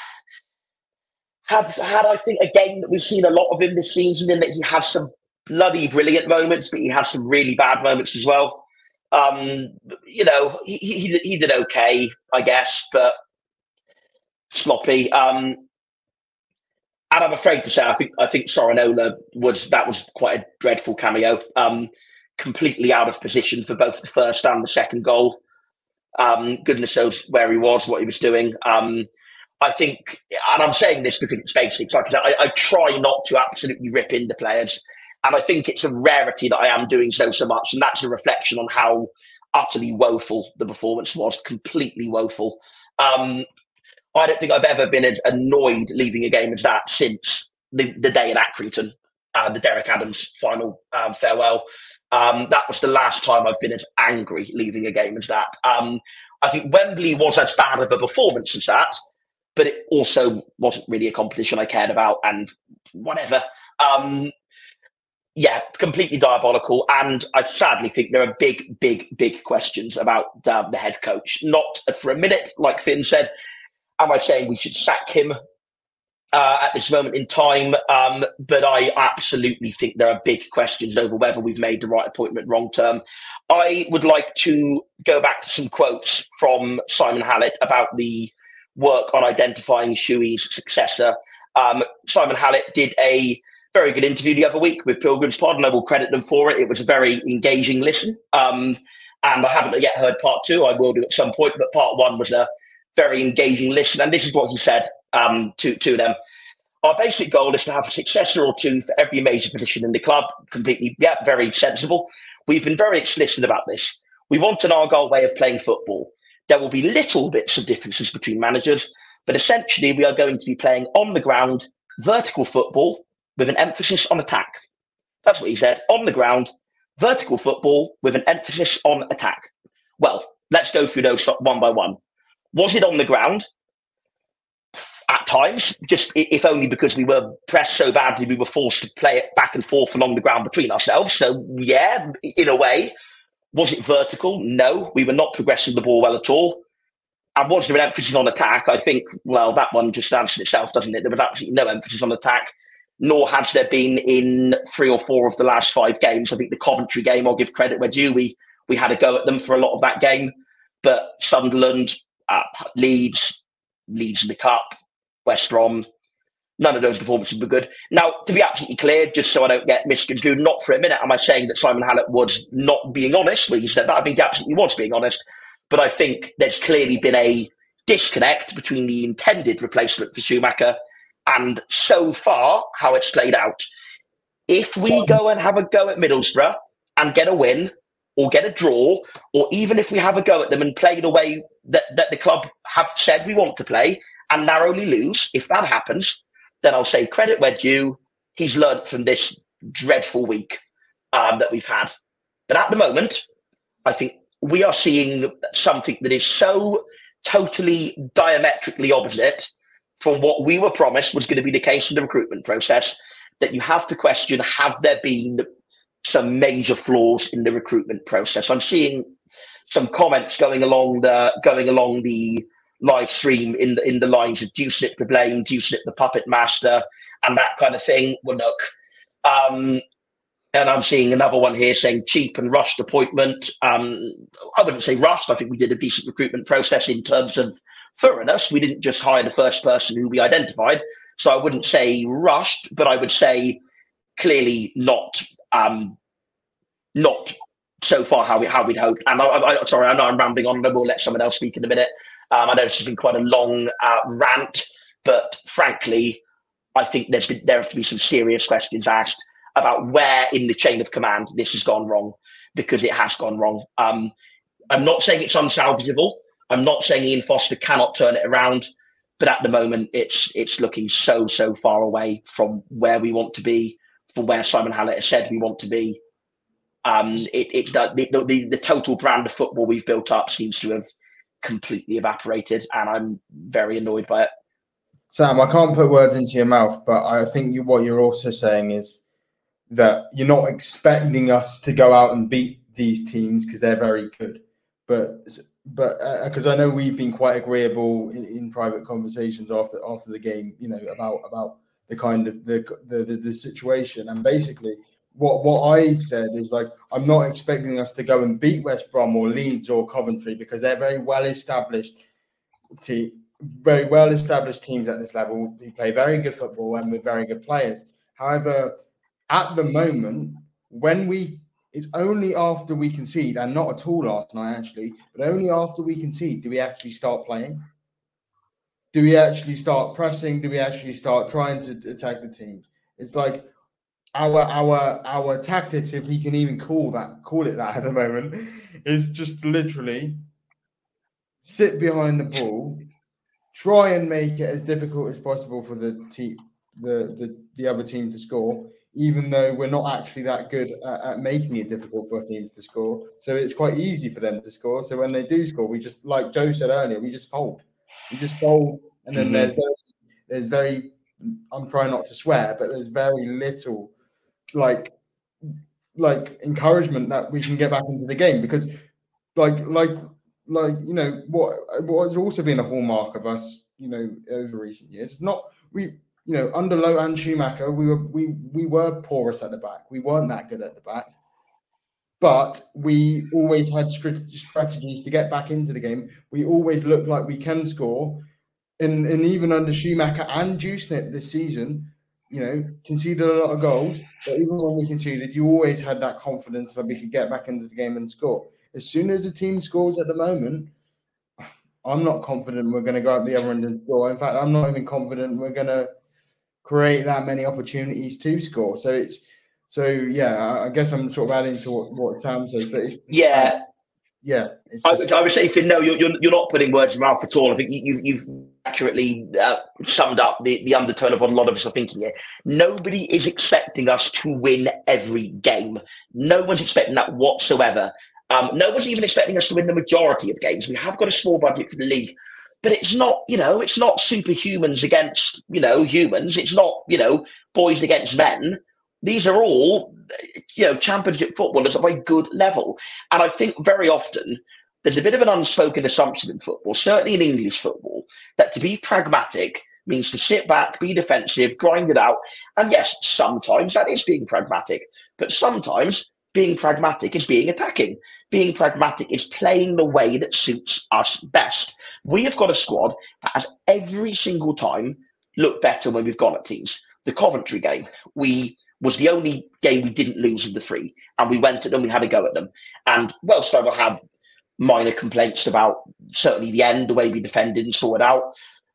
Had, had, I think, a game that we've seen a lot of him this season, in that he had some bloody brilliant moments, but he had some really bad moments as well. Um, you know, he, he he did okay, I guess, but sloppy. Um, and I'm afraid to say, I think I think Sorinola was that was quite a dreadful cameo. Um, completely out of position for both the first and the second goal. Um, goodness knows where he was, what he was doing. Um, I think, and I'm saying this because it's basics, like I, I try not to absolutely rip into players, and I think it's a rarity that I am doing so so much, and that's a reflection on how utterly woeful the performance was, completely woeful. Um, I don't think I've ever been as annoyed leaving a game as that since the, the day at Accrington, uh, the Derek Adams final um, farewell. Um, that was the last time I've been as angry leaving a game as that. Um, I think Wembley was as bad of a performance as that, but it also wasn't really a competition I cared about, and whatever. Um, yeah, completely diabolical. And I sadly think there are big, big, big questions about uh, the head coach. Not for a minute, like Finn said, am I saying we should sack him uh, at this moment in time? Um, but I absolutely think there are big questions over whether we've made the right appointment long term. I would like to go back to some quotes from Simon Hallett about the work on identifying Shuey's successor. Um, Simon Hallett did a very good interview the other week with Pilgrim's Pod, and I will credit them for it. It was a very engaging listen. Um, and I haven't yet heard part two. I will do at some point, but part one was a very engaging listen. And this is what he said um, to, to them. Our basic goal is to have a successor or two for every major position in the club. Completely, yeah, very sensible. We've been very explicit about this. We want an Argyle way of playing football. There will be little bits of differences between managers, but essentially we are going to be playing on the ground, vertical football with an emphasis on attack. That's what he said. On the ground, vertical football with an emphasis on attack. Well, let's go through those one by one. Was it on the ground? At times, just if only because we were pressed so badly, we were forced to play it back and forth along the ground between ourselves. So yeah, in a way. Was it vertical? No, we were not progressing the ball well at all. And was there an emphasis on attack? I think, well, that one just answered itself, doesn't it? There was absolutely no emphasis on attack, nor has there been in three or four of the last five games. I think the Coventry game, I'll give credit where due. We, we had a go at them for a lot of that game. But Sunderland, uh, Leeds, Leeds in the Cup, West Brom, none of those performances were good. Now, to be absolutely clear, just so I don't get misconstrued, not for a minute am I saying that Simon Hallett was not being honest when he said that. I think he absolutely was being honest. But I think there's clearly been a disconnect between the intended replacement for Schumacher and so far how it's played out. If we go and have a go at Middlesbrough and get a win or get a draw, or even if we have a go at them and play the way that, that the club have said we want to play and narrowly lose, if that happens, then I'll say credit where due. He's learnt from this dreadful week um, that we've had. But at the moment, I think we are seeing something that is so totally diametrically opposite from what we were promised was going to be the case in the recruitment process that you have to question, have there been some major flaws in the recruitment process. I'm seeing some comments going along the going along the live stream in the in the lines of "Do you slip the blame? Do you slip the puppet master?" and that kind of thing. Well, look, um, and I'm seeing another one here saying cheap and rushed appointment. Um, I wouldn't say rushed. I think we did a decent recruitment process in terms of thoroughness. We didn't just hire the first person who we identified. So I wouldn't say rushed, but I would say clearly not um, not so far how we how we'd hoped. And I, I, sorry, I know I'm rambling on. I will let someone else speak in a minute. Um, I know this has been quite a long uh, rant, but frankly, I think there's been, there have to be some serious questions asked about where in the chain of command this has gone wrong, because it has gone wrong. Um, I'm not saying it's unsalvageable. I'm not saying Ian Foster cannot turn it around, but at the moment, it's it's looking so, so far away from where we want to be, from where Simon Hallett has said we want to be. Um, it, it the, the the total brand of football we've built up seems to have completely evaporated, and I'm very annoyed by it. Sam, I can't put words into your mouth, but I think you, what you're also saying is that you're not expecting us to go out and beat these teams because they're very good. But but because uh, I know we've been quite agreeable in, in private conversations after after the game, you know, about about the kind of the the, the, the situation. And basically what what I said is, like, I'm not expecting us to go and beat West Brom or Leeds or Coventry because they're very well established team, very well established teams at this level. They play very good football and with very good players. However, at the moment, when we it's only after we concede, and not at all last night actually, but only after we concede do we actually start playing. Do we actually start pressing? Do we actually start trying to attack the team? It's like our our our tactics, if you can even call that call it that at the moment, is just literally sit behind the ball, try and make it as difficult as possible for the team, the the, the other team to score, even though we're not actually that good at, at making it difficult for teams to score. So it's quite easy for them to score. So when they do score, we just, like Joe said earlier, we just fold. We just fold, and then mm-hmm. there's very, there's very, I'm trying not to swear, but there's very little like like encouragement that we can get back into the game, because like like like you know what what has also been a hallmark of us, you know, over recent years. It's not we. You know, under Lowe and Schumacher, we were we we were porous at the back. We weren't that good at the back, but we always had strategies to get back into the game. We always looked like we can score, and and even under Schumacher and Dewsnip this season, you know, conceded a lot of goals. But even when we conceded, you always had that confidence that we could get back into the game and score. As soon as a team scores at the moment, I'm not confident we're going to go up the other end and score. In fact, I'm not even confident we're going to create that many opportunities to score. So it's so yeah. I guess I'm sort of adding to what, what Sam says, but it's, yeah, uh, yeah. It's I, just, would, I would say, Finn, no, you're, you're you're not putting words in my mouth at all. I think you've you've accurately uh, summed up the, the undertone of what a lot of us are thinking here. Nobody is expecting us to win every game. No one's expecting that whatsoever. Um, no one's even expecting us to win the majority of games. We have got a small budget for the league. But it's not, you know, it's not superhumans against, you know, humans. It's not, you know, boys against men. These are all, you know, championship footballers at a very good level. And I think very often there's a bit of an unspoken assumption in football, certainly in English football, that to be pragmatic means to sit back, be defensive, grind it out. And yes, sometimes that is being pragmatic. But sometimes being pragmatic is being attacking. Being pragmatic is playing the way that suits us best. We have got a squad that has every single time looked better when we've gone at teams. The Coventry game, we was the only game we didn't lose of the three, and we went at them, we had a go at them. And whilst I will have minor complaints about certainly the end, the way we defended and sorted out,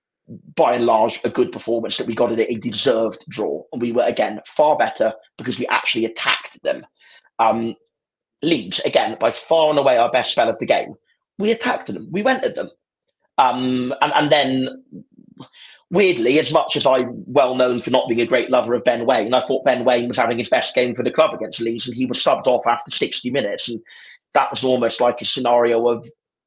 by and large, a good performance that we got at a deserved draw. And we were, again, far better because we actually attacked them. Um, Leeds, again, by far and away our best spell of the game. We attacked them. We went at them. Um, and, and then, weirdly, as much as I'm well known for not being a great lover of Ben Waine, I thought Ben Waine was having his best game for the club against Leeds, and he was subbed off after sixty minutes. And that was almost like a scenario of,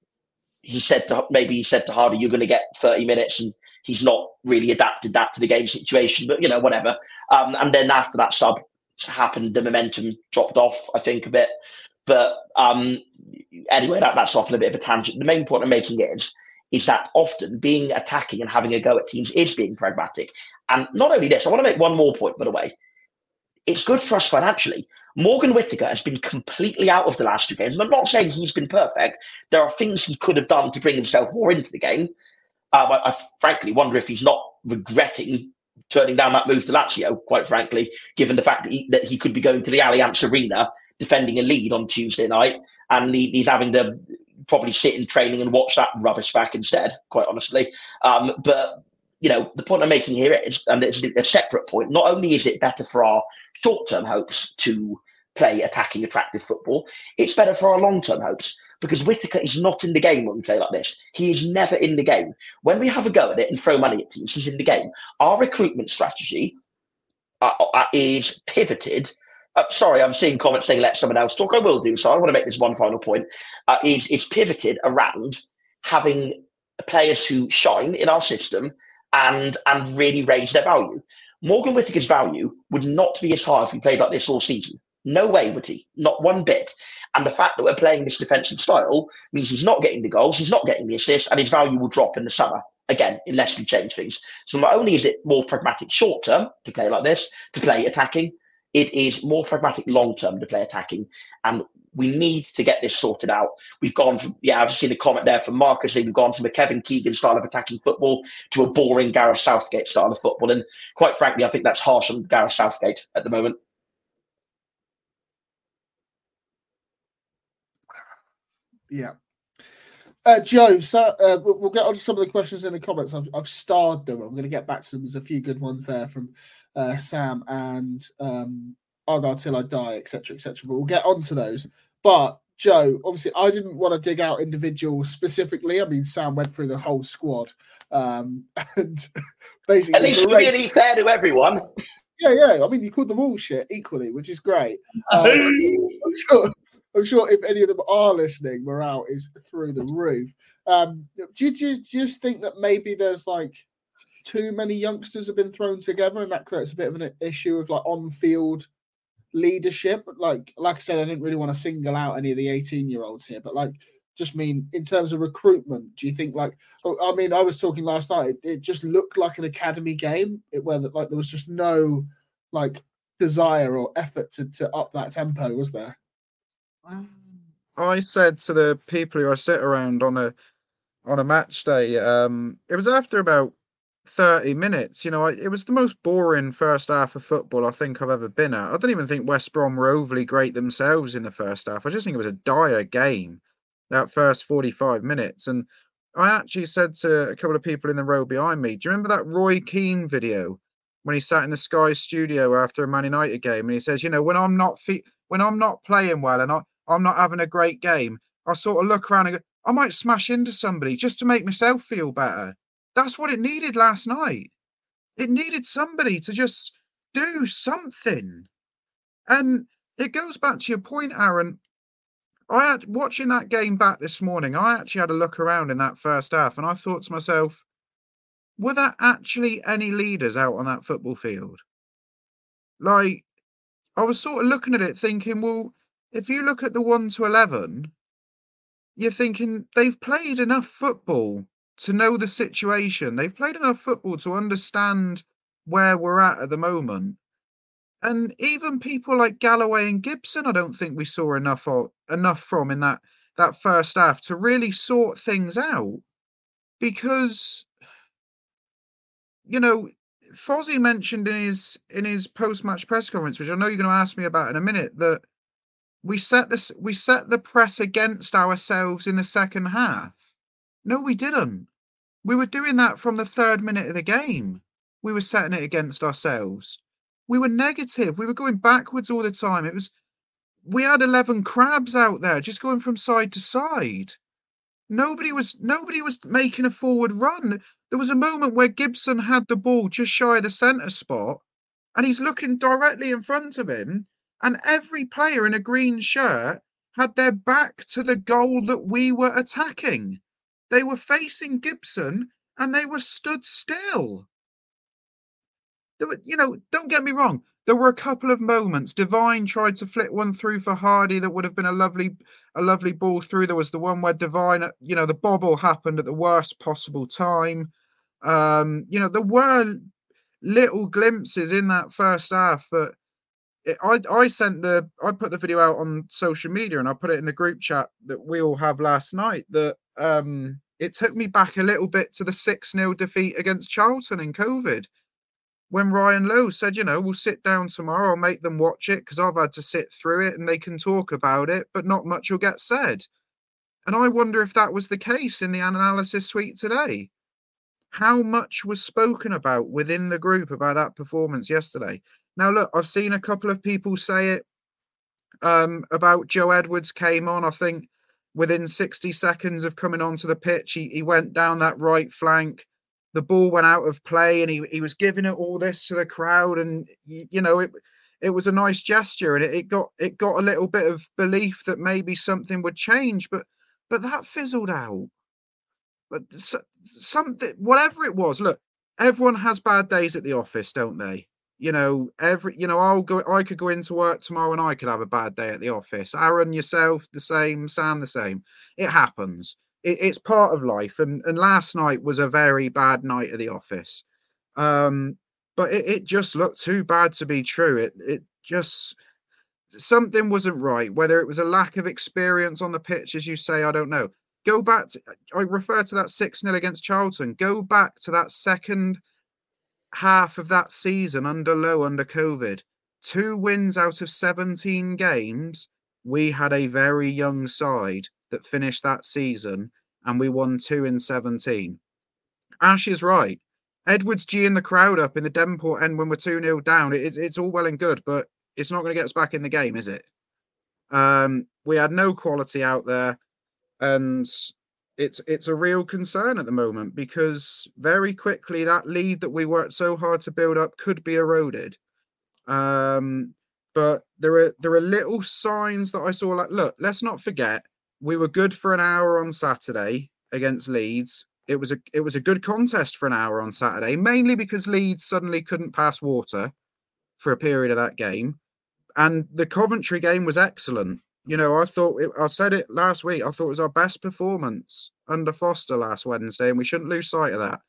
he said to, maybe he said to Hardy, you're going to get thirty minutes, and he's not really adapted that to the game situation, but, you know, whatever. Um, and then after that sub, happened, the momentum dropped off, I think, a bit. But um, anyway, that, that's often a bit of a tangent. The main point I'm making is, is that often being attacking and having a go at teams is being pragmatic. And not only this, I want to make one more point, by the way. It's good for us financially. Morgan Whittaker has been completely out of the last two games. And I'm not saying he's been perfect. There are things he could have done to bring himself more into the game. Um, I, I frankly wonder if he's not regretting turning down that move to Lazio, quite frankly, given the fact that he, that he could be going to the Allianz Arena defending a lead on Tuesday night, and he, he's having to probably sit in training and watch that rubbish back instead, quite honestly. Um, but, you know, the point I'm making here is, and it's a separate point, not only is it better for our short-term hopes to play attacking, attractive football, it's better for our long-term hopes, because Whittaker is not in the game when we play like this. He is never in the game. When we have a go at it and throw money at teams, he's in the game. Our recruitment strategy uh, uh, is pivoted. Uh, sorry, I'm seeing comments saying let someone else talk. I will do so. I want to make this one final point. Uh, is it's pivoted around having players who shine in our system and and really raise their value. Morgan Whittaker's value would not be as high if we played like this all season. No way would he. Not one bit. And the fact that we're playing this defensive style means he's not getting the goals, he's not getting the assists, and his value will drop in the summer. Again, unless we change things. So not only is it more pragmatic short term to play like this, to play attacking, it is more pragmatic long term to play attacking. And we need to get this sorted out. We've gone from, yeah, I've seen a comment there from Marcus, we've gone from a Kevin Keegan style of attacking football to a boring Gareth Southgate style of football. And quite frankly, I think that's harsh on Gareth Southgate at the moment. Yeah. Uh, Joe, so, uh, we'll get on to some of the questions in the comments. I've, I've starred them. I'm going to get back to them. There's a few good ones there from uh, Sam and um, Argyle Till I Die, et cetera, et cetera. But we'll get on to those. But, Joe, obviously, I didn't want to dig out individuals specifically. I mean, Sam went through the whole squad. Um, and basically, at least really fair to everyone. Yeah, yeah. I mean, you called them all shit equally, which is great. Um, I'm sure. I'm sure if any of them are listening, morale is through the roof. Um, do, you, do you just think that maybe there's like too many youngsters have been thrown together, and that creates a bit of an issue of like on-field leadership? Like, like I said, I didn't really want to single out any of the eighteen-year-olds here, but like, just mean in terms of recruitment, do you think like? I mean, I was talking last night. It, it just looked like an academy game, it, where like there was just no like desire or effort to to up that tempo, was there? I said to the people who I sit around on a on a match day, um, it was after about thirty minutes. You know, I, it was the most boring first half of football I think I've ever been at. I don't even think West Brom were overly great themselves in the first half. I just think it was a dire game, that first forty-five minutes. And I actually said to a couple of people in the row behind me, do you remember that Roy Keane video when he sat in the Sky studio after a Man United game and he says, you know, when I'm not fe- when I'm not playing well and I I'm not having a great game, I sort of look around and go, I might smash into somebody just to make myself feel better. That's what it needed last night. It needed somebody to just do something. And it goes back to your point, Aaron. I had, watching that game back this morning, I actually had a look around in that first half and I thought to myself, were there actually any leaders out on that football field? Like, I was sort of looking at it thinking, well, if you look at the one to eleven, you're thinking they've played enough football to know the situation. They've played enough football to understand where we're at at the moment. And even people like Galloway and Gibson, I don't think we saw enough of, enough from in that, that first half to really sort things out. Because, you know, Fozzie mentioned in his in his post-match press conference, which I know you're going to ask me about in a minute, that We set this. We set the press against ourselves in the second half. No, we didn't. We were doing that from the third minute of the game. We were setting it against ourselves. We were negative. We were going backwards all the time. It was. We had eleven crabs out there, just going from side to side. Nobody was. Nobody was making a forward run. There was a moment where Gibson had the ball just shy of the centre spot, and he's looking directly in front of him. And every player in a green shirt had their back to the goal that we were attacking. They were facing Gibson and they were stood still. There were, you know, don't get me wrong. there were a couple of moments. Devine tried to flick one through for Hardy that would have been a lovely, a lovely ball through. There was the one where Devine, you know, the bobble happened at the worst possible time. Um, you know, there were little glimpses in that first half, but it, I, I sent the, I put the video out on social media and I put it in the group chat that we all have last night. That um, it took me back a little bit to the six nil defeat against Charlton in COVID. When Ryan Lowe said, you know, we'll sit down tomorrow, I'll make them watch it because I've had to sit through it and they can talk about it, but not much will get said. And I wonder if that was the case in the analysis suite today. How much was spoken about within the group about that performance yesterday? Now, look, I've seen a couple of people say it um, about Joe Edwards came on, I think, within sixty seconds of coming onto the pitch. He, he went down that right flank. The ball went out of play and he, he was giving it all this to the crowd. And, you know, it it was a nice gesture and it, it got it got a little bit of belief that maybe something would change. But but that fizzled out. But something, whatever it was, look, everyone has bad days at the office, don't they? You know, every, you know, I'll go, I could go into work tomorrow and I could have a bad day at the office. Aaron, yourself, the same. Sam, the same. It happens. It's part of life, and, and last night was a very bad night at the office. Um, but it, it just looked too bad to be true. It it just, something wasn't right. Whether it was a lack of experience on the pitch, as you say, I don't know. Go back to, I refer to that six nil against Charlton. Go back to that second half of that season under Lowe, under COVID. Two wins out of seventeen games. We had a very young side that finished that season, and we won two in seventeen. Ash is right. Edwards G-ing the crowd up in the Devonport end when we're two nil down, it, it's all well and good, but it's not going to get us back in the game, is it? Um, we had no quality out there, and it's it's a real concern at the moment because very quickly that lead that we worked so hard to build up could be eroded. Um, but there are there are little signs that I saw, like, look, let's not forget, we were good for an hour on Saturday against Leeds. It was a it was a good contest for an hour on Saturday, mainly because Leeds suddenly couldn't pass water for a period of that game. And the Coventry game was excellent. You know, I thought, it, I said it last week, I thought it was our best performance under Foster last Wednesday, and we shouldn't lose sight of that.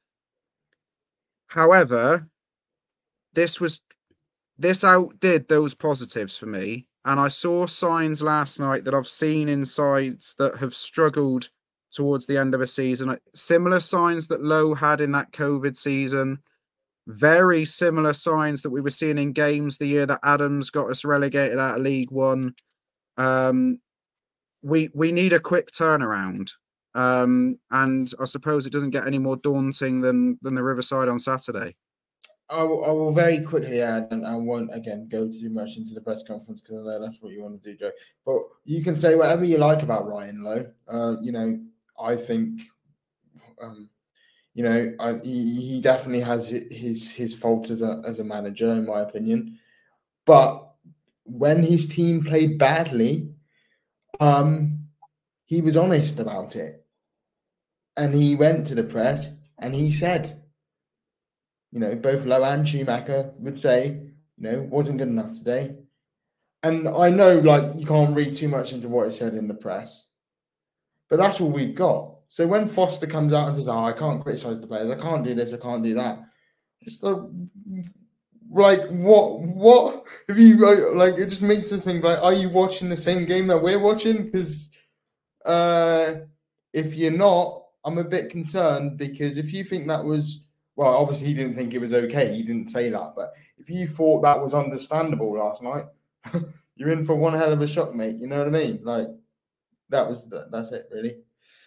However, this was this outdid those positives for me. And I saw signs last night that I've seen in sides that have struggled towards the end of a season. Similar signs that Lowe had in that COVID season. Very similar signs that we were seeing in games the year that Adams got us relegated out of League One. Um, we we need a quick turnaround. Um, and I suppose it doesn't get any more daunting than, than the Riverside on Saturday. I will, I will very quickly add, and I won't, again, go too much into the press conference because I know that's what you want to do, Joe. But you can say whatever you like about Ryan Lowe. Uh, you know, I think, um, you know, I, he, he definitely has his his faults as a, as a manager, in my opinion. But when his team played badly, um, he was honest about it. And he went to the press and he said, you know, both Lowe and Schumacher would say, you know, wasn't good enough today. And I know, like, you can't read too much into what he said in the press, but that's all we've got. So when Foster comes out and says, oh, I can't criticize the players, I can't do this, I can't do that. It's the, like, what, what, if you, like, it just makes us think, like, are you watching the same game that we're watching? Because uh, if you're not, I'm a bit concerned, because if you think that was, well, obviously he didn't think it was okay. He didn't say that. But if you thought that was understandable last night, you're in for one hell of a shock, mate. You know what I mean? Like, that was, the, that's it, really.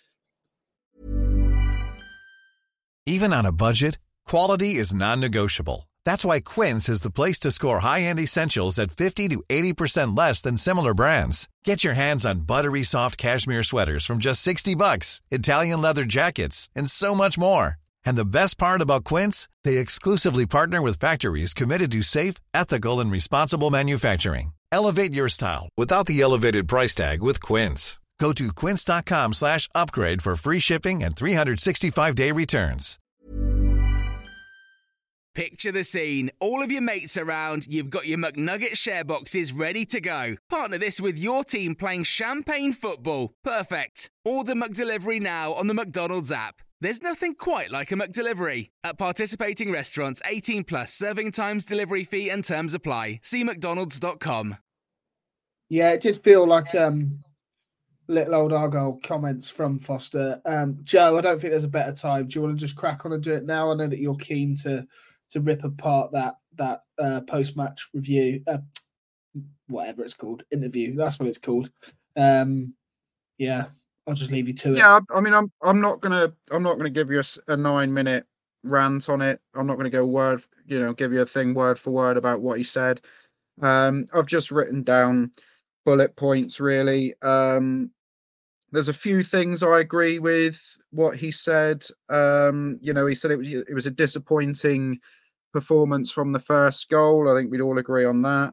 Even on a budget, quality is non-negotiable. That's why Quince is the place to score high-end essentials at fifty to eighty percent less than similar brands. Get your hands on buttery soft cashmere sweaters from just sixty bucks, Italian leather jackets, and so much more. And the best part about Quince, they exclusively partner with factories committed to safe, ethical, and responsible manufacturing. Elevate your style without the elevated price tag with Quince. Go to quince.com slash upgrade for free shipping and three sixty-five day returns. Picture the scene. All of your mates around, you've got your McNugget share boxes ready to go. Partner this with your team playing champagne football. Perfect. Order McDelivery now on the McDonald's app. There's nothing quite like a McDelivery. At participating restaurants, eighteen plus, serving times, delivery fee and terms apply. See mcdonalds dot com. Yeah, it did feel like um, little old Argyle comments from Foster. Um, Joe, I don't think there's a better time. Do you want to just crack on and do it now? I know that you're keen to to rip apart that that uh, post-match review, uh, whatever it's called, interview. That's what it's called. Um, yeah, I'll just leave you to it. Yeah, I mean, I'm I'm not gonna I'm not gonna give you a, a nine minute rant on it. I'm not gonna go word, you know, give you a thing word for word about what he said. Um, I've just written down bullet points. Really, um, there's a few things I agree with what he said. Um, you know, he said it was it was a disappointing performance from the first goal. I think we'd all agree on that.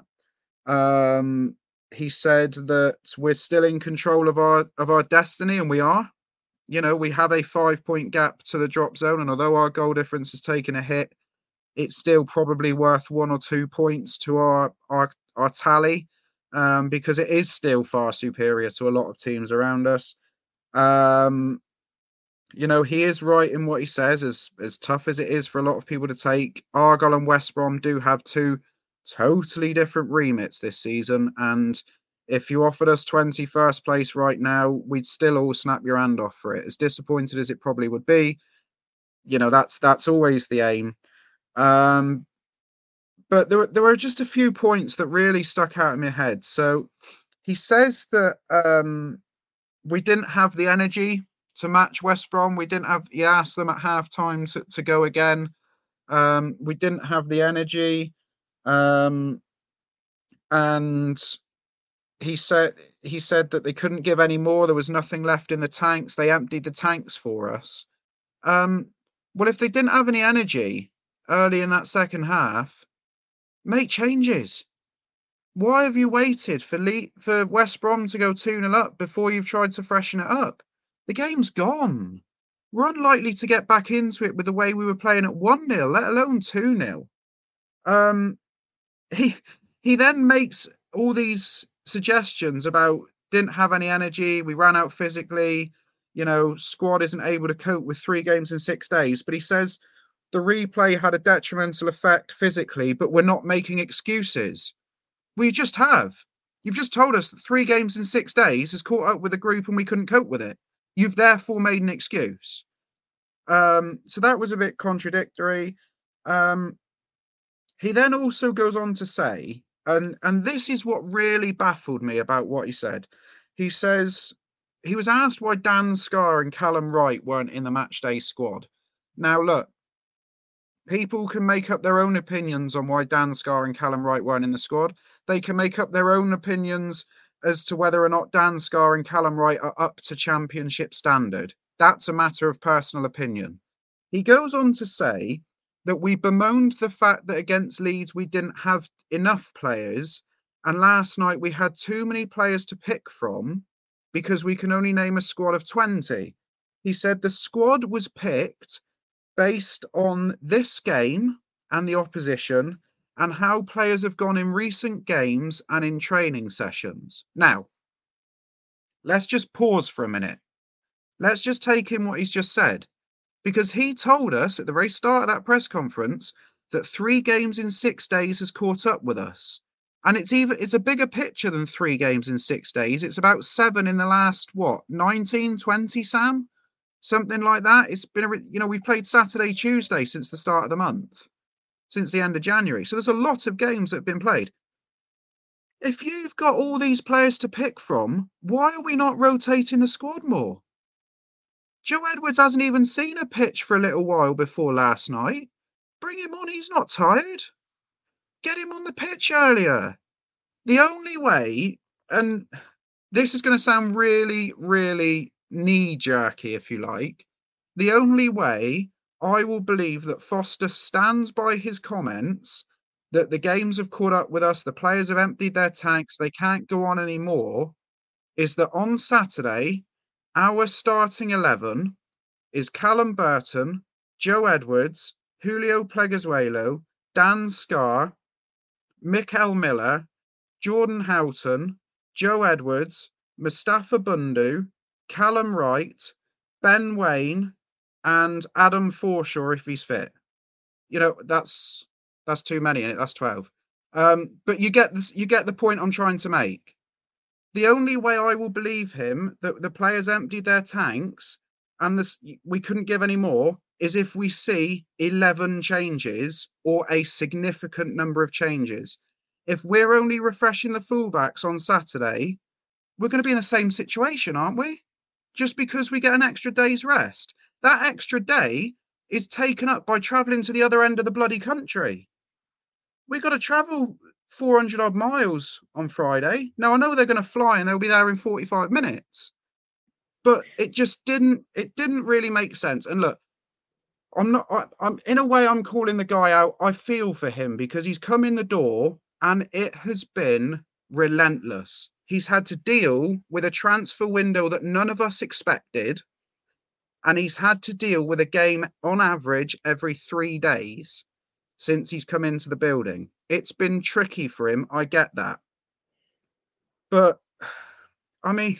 Um, he said that we're still in control of our of our destiny, and we are. You know, we have a five point gap to the drop zone, and although our goal difference has taken a hit, it's still probably worth one or two points to our our, our tally, um, because it is still far superior to a lot of teams around us. Um, you know, he is right in what he says, as as tough as it is for a lot of people to take. Argyle and West Brom do have two totally different remits this season, and if you offered us twenty-first place right now, we'd still all snap your hand off for it. As disappointed as it probably would be, you know, that's that's always the aim. Um, but there, there were just a few points that really stuck out in my head. So he says that um, we didn't have the energy to match West Brom. We didn't have, he asked them at half time to, to go again. Um, we didn't have the energy. Um, and he said, he said that they couldn't give any more. There was nothing left in the tanks. They emptied the tanks for us. Um, well, if they didn't have any energy early in that second half, make changes. Why have you waited for Le- for West Brom to go two nil up before you've tried to freshen it up? The game's gone. We're unlikely to get back into it with the way we were playing at one nil, let alone two nil. Um, he he then makes all these suggestions about didn't have any energy, we ran out physically, you know, squad isn't able to cope with three games in six days. But he says the replay had a detrimental effect physically, but we're not making excuses. We just have. You've just told us that three games in six days has caught up with the group and we couldn't cope with it. You've therefore made an excuse. Um, so that was a bit contradictory. Um, he then also goes on to say, and, and this is what really baffled me about what he said. He says, he was asked why Dan Scarr and Callum Wright weren't in the matchday squad. Now, look, people can make up their own opinions on why Dan Scarr and Callum Wright weren't in the squad. They can make up their own opinions as to whether or not Dan Scarr and Callum Wright are up to championship standard. That's a matter of personal opinion. He goes on to say that we bemoaned the fact that against Leeds we didn't have enough players, and last night we had too many players to pick from because we can only name a squad of twenty. He said the squad was picked based on this game and the opposition and how players have gone in recent games and in training sessions. Now, let's just pause for a minute. Let's just take in what he's just said, because he told us at the very start of that press conference that three games in six days has caught up with us. And it's even it's a bigger picture than three games in six days. It's about seven in the last, what, nineteen, twenty, Sam? Something like that. It's been, a, you know, we've played Saturday, Tuesday since the start of the month, since the end of January. So there's a lot of games that have been played. If you've got all these players to pick from, why are we not rotating the squad more? Joe Edwards hasn't even seen a pitch for a little while before last night. Bring him on, he's not tired. Get him on the pitch earlier. The only way, and this is going to sound really, really knee-jerky, if you like, the only way I will believe that Foster stands by his comments that the games have caught up with us, the players have emptied their tanks, they can't go on anymore, is that on Saturday, our starting eleven is Callum Burton, Joe Edwards, Julio Pleguezuelo, Dan Scarr, Mikel Miller, Jordan Houghton, Joe Edwards, Mustafa Bundu, Callum Wright, Ben Wayne, and Adam Forshaw if he's fit. You know, that's that's too many in it. That's twelve. Um, but you get this, you get the point I'm trying to make. The only way I will believe him that the players emptied their tanks and this, we couldn't give any more is if we see eleven changes or a significant number of changes. If we're only refreshing the fullbacks on Saturday, we're going to be in the same situation, aren't we? Just because we get an extra day's rest. That extra day is taken up by travelling to the other end of the bloody country. We've got to travel four hundred odd miles on Friday. Now, I know they're going to fly and they'll be there in forty-five minutes. But it just didn't, it didn't really make sense. And look, I'm not, I, I'm in a way, I'm calling the guy out. I feel for him because he's come in the door and it has been relentless. He's had to deal with a transfer window that none of us expected. And he's had to deal with a game on average every three days since he's come into the building. It's been tricky for him. I get that. But, I mean,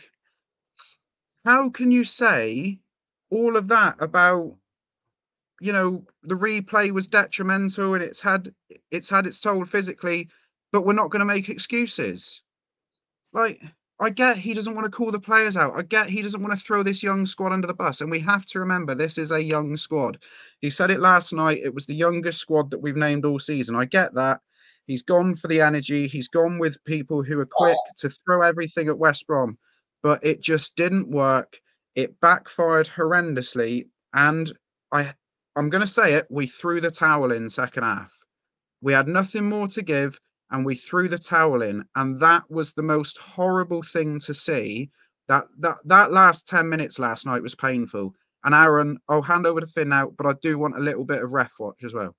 how can you say all of that about, you know, the replay was detrimental and it's had it's had its toll physically, but we're not going to make excuses? Like, I get he doesn't want to call the players out. I get he doesn't want to throw this young squad under the bus. And we have to remember, this is a young squad. He said it last night. It was the youngest squad that we've named all season. I get that. He's gone for the energy. He's gone with people who are quick to throw everything at West Brom. But it just didn't work. It backfired horrendously. And I, I'm going to say it, we threw the towel in second half. We had nothing more to give. And we threw the towel in, and that was the most horrible thing to see. That that that last ten minutes last night was painful. And Aaron, I'll hand over to Finn now, but I do want a little bit of ref watch as well.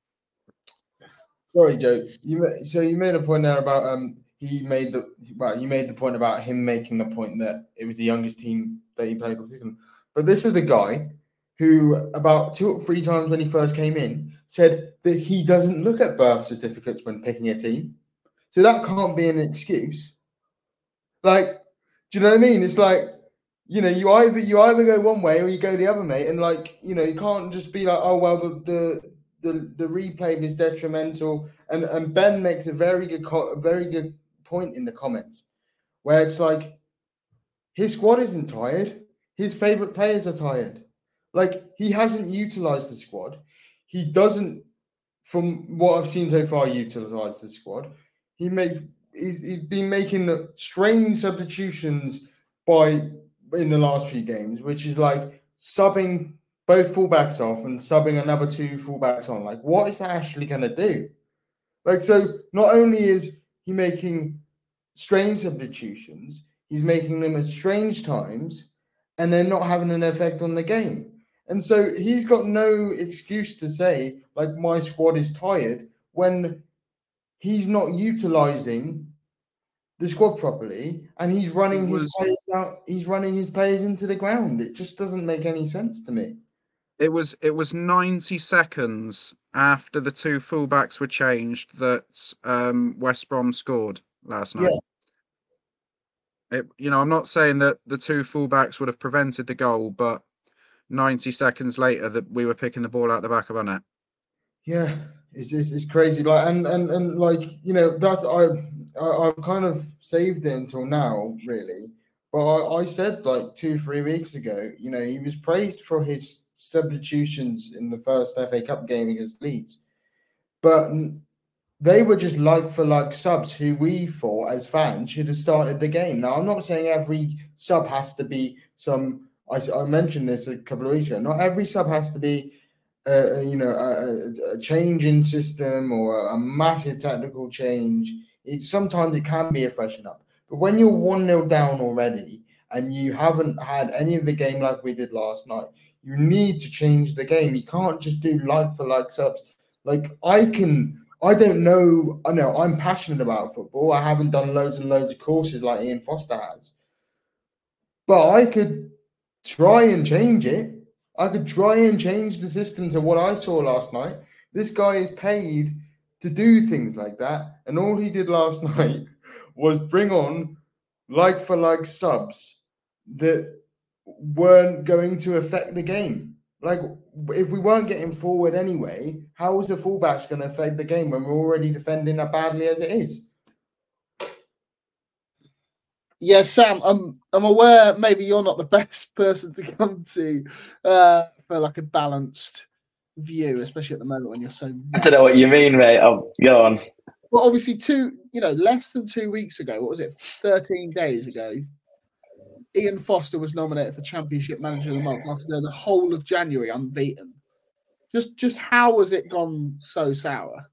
Sorry, Joe. You so you made a point there about um he made the well you made the point about him making the point that it was the youngest team that he played all season. But this is the guy who about two or three times when he first came in said that he doesn't look at birth certificates when picking a team. So that can't be an excuse. Like, do you know what I mean? It's like, you know, you either you either go one way or you go the other, mate. And like, you know, you can't just be like, oh well, the the the, the replay is detrimental. And and Ben makes a very good co- a very good point in the comments where it's like his squad isn't tired. His favorite players are tired. Like, he hasn't utilized the squad. He doesn't, from what I've seen so far, utilize the squad. He makes he's, he's been making strange substitutions by in the last few games, which is like subbing both fullbacks off and subbing another two fullbacks on. Like, what is that actually going to do? Like, so not only is he making strange substitutions, he's making them at strange times, and they're not having an effect on the game. And so he's got no excuse to say, like, my squad is tired when he's not utilizing the squad properly, and he's running was, his players out. He's running his players into the ground. It just doesn't make any sense to me. It was it was ninety seconds after the two fullbacks were changed that um, West Brom scored last night. Yeah. It, you know, I'm not saying that the two fullbacks would have prevented the goal, but ninety seconds later, that we were picking the ball out the back of our net. Yeah. It's, it's it's crazy, like and and and like you know that's I, I I've kind of saved it until now, really. But I, I said like two three weeks ago, you know, he was praised for his substitutions in the first F A Cup game against Leeds, but they were just like for like subs who we thought as fans should have started the game. Now, I'm not saying every sub has to be some. I I mentioned this a couple of weeks ago. Not every sub has to be. Uh, you know, a, a change in system or a massive technical change. It, sometimes it can be a freshen up. But when you're one nil down already and you haven't had any of the game like we did last night, you need to change the game. You can't just do like for like subs. Like, I can, I don't know, I know I'm passionate about football. I haven't done loads and loads of courses like Ian Foster has. But I could try and change it. I could try and change the system to what I saw last night, This guy is paid to do things like that, and all he did last night was bring on like for like subs that weren't going to affect the game. Like, if we weren't getting forward anyway, how was the fullbacks going to affect the game when we're already defending as badly as it is? Yeah, Sam, I'm I'm aware maybe you're not the best person to come to uh, for like a balanced view, especially at the moment when you're so. I don't know what you mean, mate. Oh, go on. Well, obviously, two you know less than two weeks ago, what was it, thirteen days ago? Ian Foster was nominated for Championship Manager of the Month after going the whole of January unbeaten. Just, just how has it gone so sour?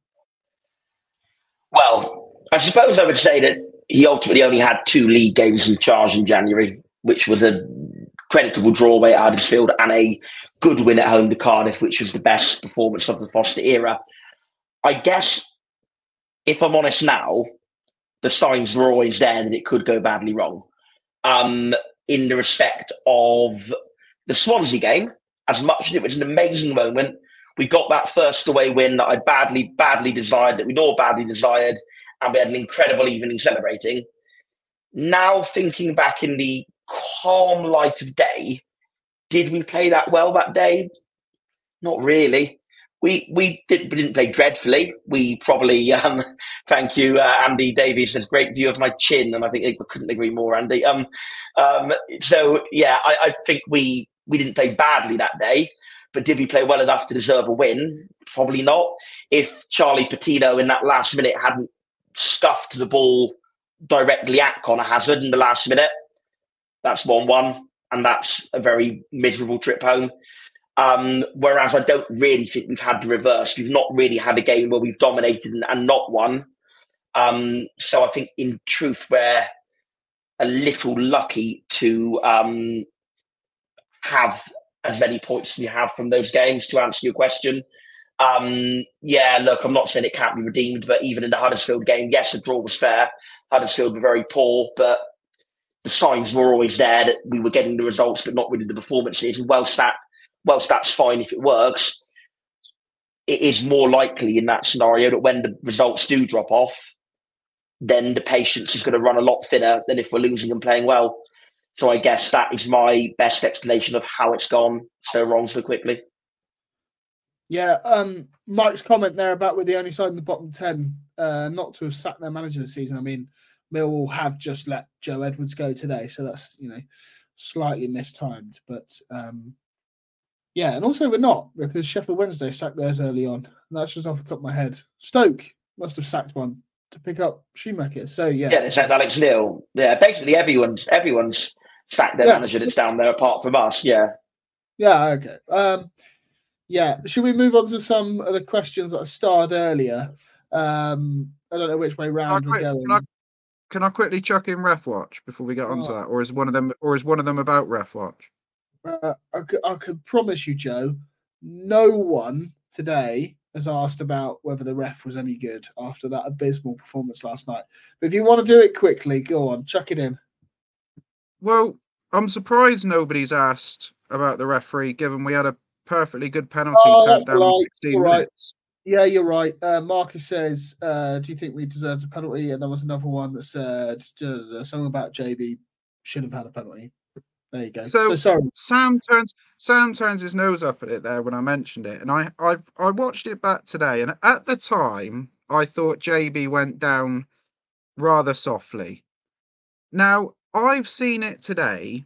Well, I suppose I would say that he ultimately only had two league games in charge in January, which was a creditable draw away at Huddersfield and a good win at home to Cardiff, which was the best performance of the Foster era. I guess, if I'm honest now, the signs were always there that it could go badly wrong. Um, in the respect of the Swansea game, as much as it was an amazing moment, we got that first away win that I badly, badly desired, that we'd all badly desired, and we had an incredible evening celebrating. Now, thinking back in the calm light of day, did we play that well that day? Not really. We we, did, we didn't play dreadfully. We probably, um, thank you, uh, Andy Davies, has a great view of my chin, and I think I couldn't agree more, Andy. Um, um, so, yeah, I, I think we, we didn't play badly that day, but did we play well enough to deserve a win? Probably not. If Charlie Patino in that last minute hadn't scuffed the ball directly at Conor Hazard in the last minute, that's one one, and that's a very miserable trip home. Um, whereas I don't really think we've had the reverse. We've not really had a game where we've dominated and, and not won. Um, so I think, in truth, we're a little lucky to um, have as many points as we have from those games, to answer your question. Um, yeah, look, I'm not saying it can't be redeemed, but even in the Huddersfield game, yes, a draw was fair. Huddersfield were very poor, but the signs were always there that we were getting the results, but not really the performances. And whilst that Whilst that's fine if it works, it is more likely in that scenario that when the results do drop off, then the patience is going to run a lot thinner than if we're losing and playing well. So I guess that is my best explanation of how it's gone so wrong so quickly. Yeah, um, Mike's comment there about we're the only side in the bottom ten uh, not to have sacked their manager this season. I mean, Millwall have just let Joe Edwards go today, so that's, you know, slightly mistimed, but... Um, Yeah, and also we're not, because Sheffield Wednesday sacked theirs early on. And that's just off the top of my head. Stoke must have sacked one to pick up Schumacher. So, yeah. Yeah, they sacked Alex Neil. Yeah, basically everyone's everyone's sacked their yeah. manager that's down there apart from us, yeah. Yeah, okay. Um, yeah, should we move on to some of the questions that I starred earlier? Um, I don't know which way round we're going. Can I, can I quickly chuck in Ref Watch before we get onto oh. that? Or is one of them or is one of them about Ref Watch? Uh, I, could, I could promise you, Joe, no one today has asked about whether the ref was any good after that abysmal performance last night. But if you want to do it quickly, go on, chuck it in. Well, I'm surprised nobody's asked about the referee, given we had a perfectly good penalty oh, turned down right. in sixteen right. minutes. Yeah, you're right. Uh, Marcus says, uh, do you think we deserved a penalty? And there was another one that said uh, something about J B should have had a penalty. There you go. So, so sorry. Sam turns Sam turns his nose up at it there when I mentioned it, and I I I watched it back today, and at the time I thought J B went down rather softly. Now I've seen it today,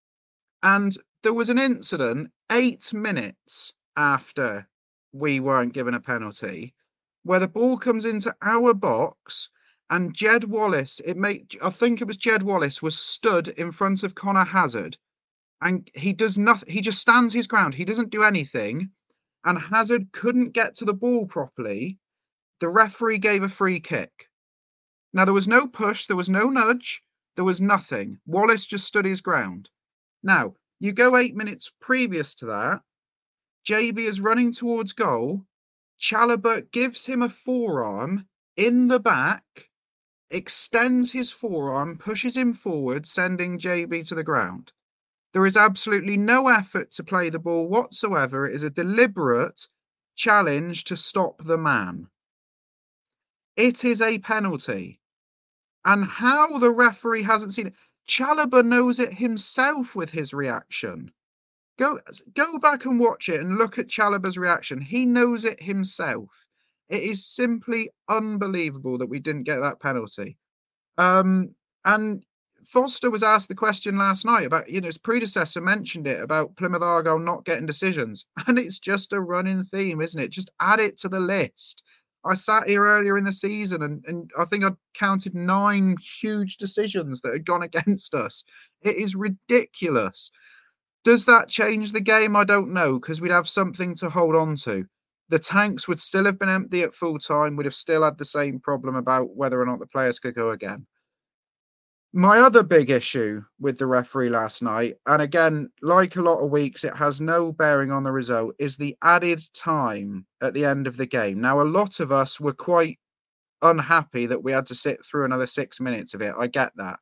and there was an incident eight minutes after we weren't given a penalty, where the ball comes into our box. And Jed Wallace, it made I think it was Jed Wallace was stood in front of Conor Hazard, and he does nothing. He just stands his ground. He doesn't do anything, and Hazard couldn't get to the ball properly. The referee gave a free kick. Now there was no push, there was no nudge, there was nothing. Wallace just stood his ground. Now you go eight minutes previous to that. J B is running towards goal. Chalobah gives him a forearm in the back. Extends his forearm, pushes him forward, sending J B to the ground. There is absolutely no effort to play the ball whatsoever. It is a deliberate challenge to stop the man. It is a penalty. And how the referee hasn't seen it. Chalobah knows it himself with his reaction. Go, go back and watch it and look at Chalobah's reaction. He knows it himself. It is simply unbelievable that we didn't get that penalty. Um, and Foster was asked the question last night about, you know, his predecessor mentioned it about Plymouth Argyle not getting decisions. And it's just a running theme, isn't it? Just add it to the list. I sat here earlier in the season and, and I think I counted nine huge decisions that had gone against us. It is ridiculous. Does that change the game? I don't know, because we'd have something to hold on to. The tanks would still have been empty at full time. We'd have still had the same problem about whether or not the players could go again. My other big issue with the referee last night, and again, like a lot of weeks, it has no bearing on the result, is the added time at the end of the game. Now, a lot of us were quite unhappy that we had to sit through another six minutes of it. I get that.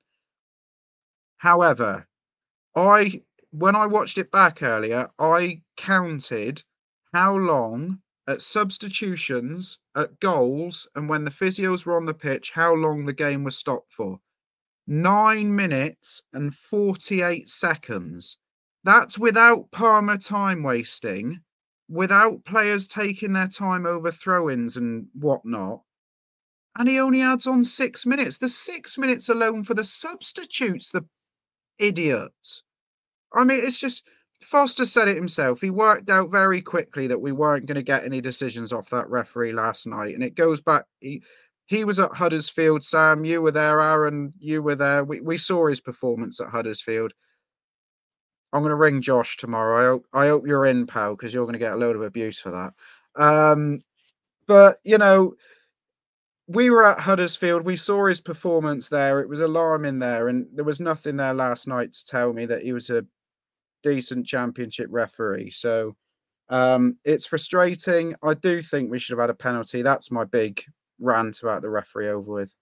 However, I when I watched it back earlier, I counted how long at substitutions, at goals, and when the physios were on the pitch, how long the game was stopped for. Nine minutes and forty-eight seconds. That's without Palmer time wasting, without players taking their time over throw-ins and whatnot. And he only adds on six minutes. The six minutes alone for the substitutes, the idiots. I mean, it's just, Foster said it himself. He worked out very quickly that we weren't going to get any decisions off that referee last night. And it goes back... He, He was at Huddersfield, Sam. You were there, Aaron. You were there. We we saw his performance at Huddersfield. I'm going to ring Josh tomorrow. I hope, I hope you're in, pal, because you're going to get a load of abuse for that. Um, but, you know, we were at Huddersfield. We saw his performance there. It was alarming there. And there was nothing there last night to tell me that he was a decent championship referee. So um, it's frustrating. I do think we should have had a penalty. That's my big rant about the referee over with.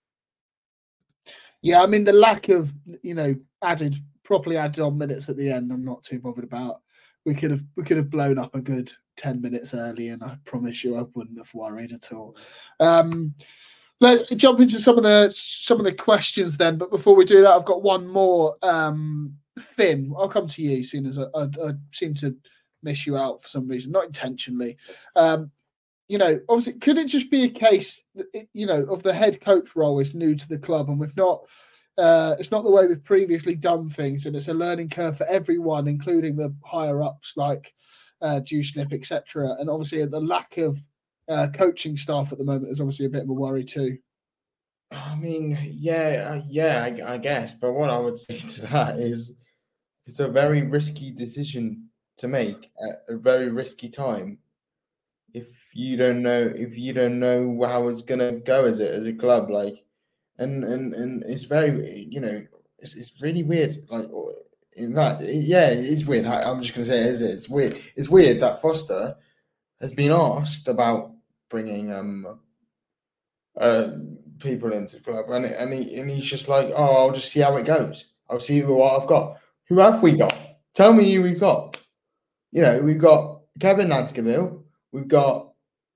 Yeah, I mean, the lack of, you know, added, properly added on minutes at the end, I'm not too bothered about. We could have we could have blown up a good ten minutes early, and I promise you I wouldn't have worried at all. Um, let's jump into some of the some of the questions then, but before we do that, I've got one more. Um, Finn, I'll come to you, seeing as I, I, I seem to miss you out for some reason, not intentionally. Um, You know, obviously, could it just be a case, that, you know, of the head coach role is new to the club, and we've not, uh, it's not the way we've previously done things, and it's a learning curve for everyone, including the higher ups like uh, Dewsnip, et cetera. And obviously, the lack of uh, coaching staff at the moment is obviously a bit of a worry too. I mean, yeah, uh, yeah, I, I guess. But what I would say to that is, it's a very risky decision to make at a very risky time. If you don't know, if you don't know how it's gonna go as a as a club, like, and and and it's very, you know, it's, it's really weird. Like, in fact, yeah, it's weird. I, I'm just gonna say it is. It's weird. It's weird that Foster has been asked about bringing um uh people into the club, and and he and he's just like, oh, I'll just see how it goes. I'll see what I've got. Who have we got? Tell me who we've got. You know, we've got Kevin Nanskaville. We've got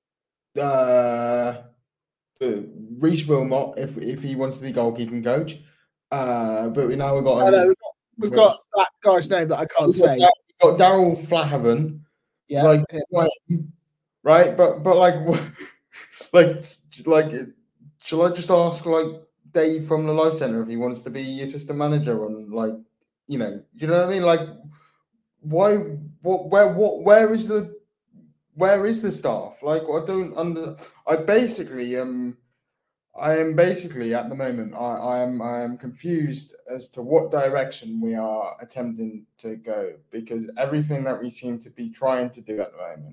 uh, Reece Wilmot if if he wants to be goalkeeping coach. Uh, but we now we've got, I know, we've got we've got that guy's name that I can't say. We've got Daryl Flahaven. Yeah, like, like right, but but like like like shall I just ask like Dave from the Life Centre if he wants to be assistant manager and like, you know, you know what I mean? Like, why? What? Where? What? Where is the Where is the staff? Like, I don't under. I basically um, I am basically at the moment. I, I am. I am confused as to what direction we are attempting to go, because everything that we seem to be trying to do at the moment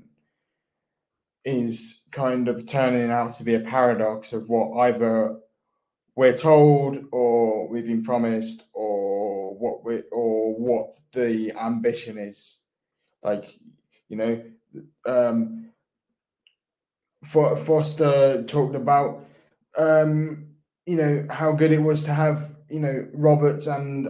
is kind of turning out to be a paradox of what either we're told or we've been promised, or what we or what the ambition is. Like, you know. Um, For, Foster talked about, um, you know, how good it was to have, you know, Roberts and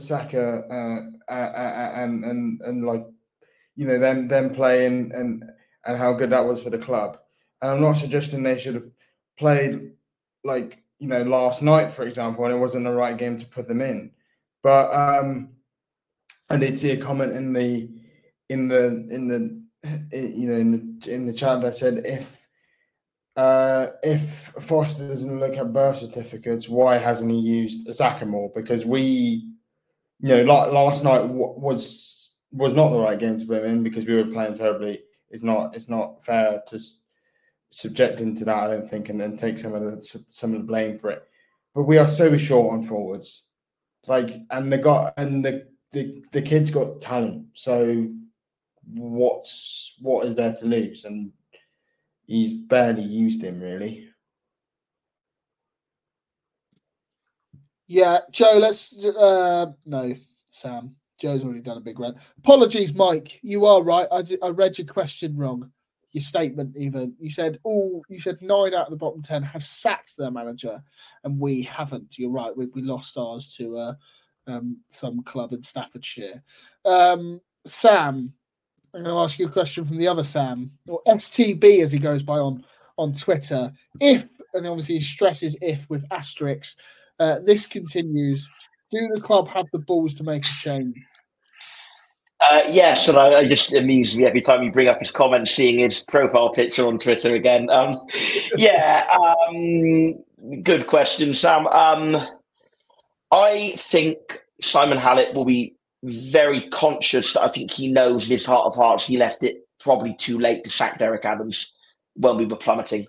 Saka uh, uh, uh, and and and like, you know, them them playing and and how good that was for the club. And I'm not suggesting they should have played like, you know, last night, for example, and it wasn't the right game to put them in. But um, I did see a comment in the in the in the you know in the in the chat that said if uh, if Foster doesn't look at birth certificates, why hasn't he used Xhaka more? Because we, you know, like last night w- was was not the right game to put him in because we were playing terribly. It's not it's not fair to subject him to that, I don't think, and then take some of the some of the blame for it. But we are so short on forwards, like, and the got and the the, the kid's got talent. So what's what is there to lose? And he's barely used him, really. Yeah, Joe, let's uh no, Sam. Joe's already done a big rant. Apologies, Mike. You are right. I, d- I read your question wrong. Your statement, even. You said, oh, you said nine out of the bottom ten have sacked their manager, and we haven't. You're right. We, we lost ours to uh, um, some club in Staffordshire. Um, Sam, I'm going to ask you a question from the other Sam, or S T B as he goes by on, on Twitter. If, and obviously he stresses if with asterisks, uh, this continues, do the club have the balls to make a change? Uh, yes, and I, I just amuse me every time you bring up his comments, seeing his profile picture on Twitter again. Um, yeah, um, good question, Sam. Um, I think Simon Hallett will be very conscious that I think he knows in his heart of hearts he left it probably too late to sack Derek Adams when we were plummeting.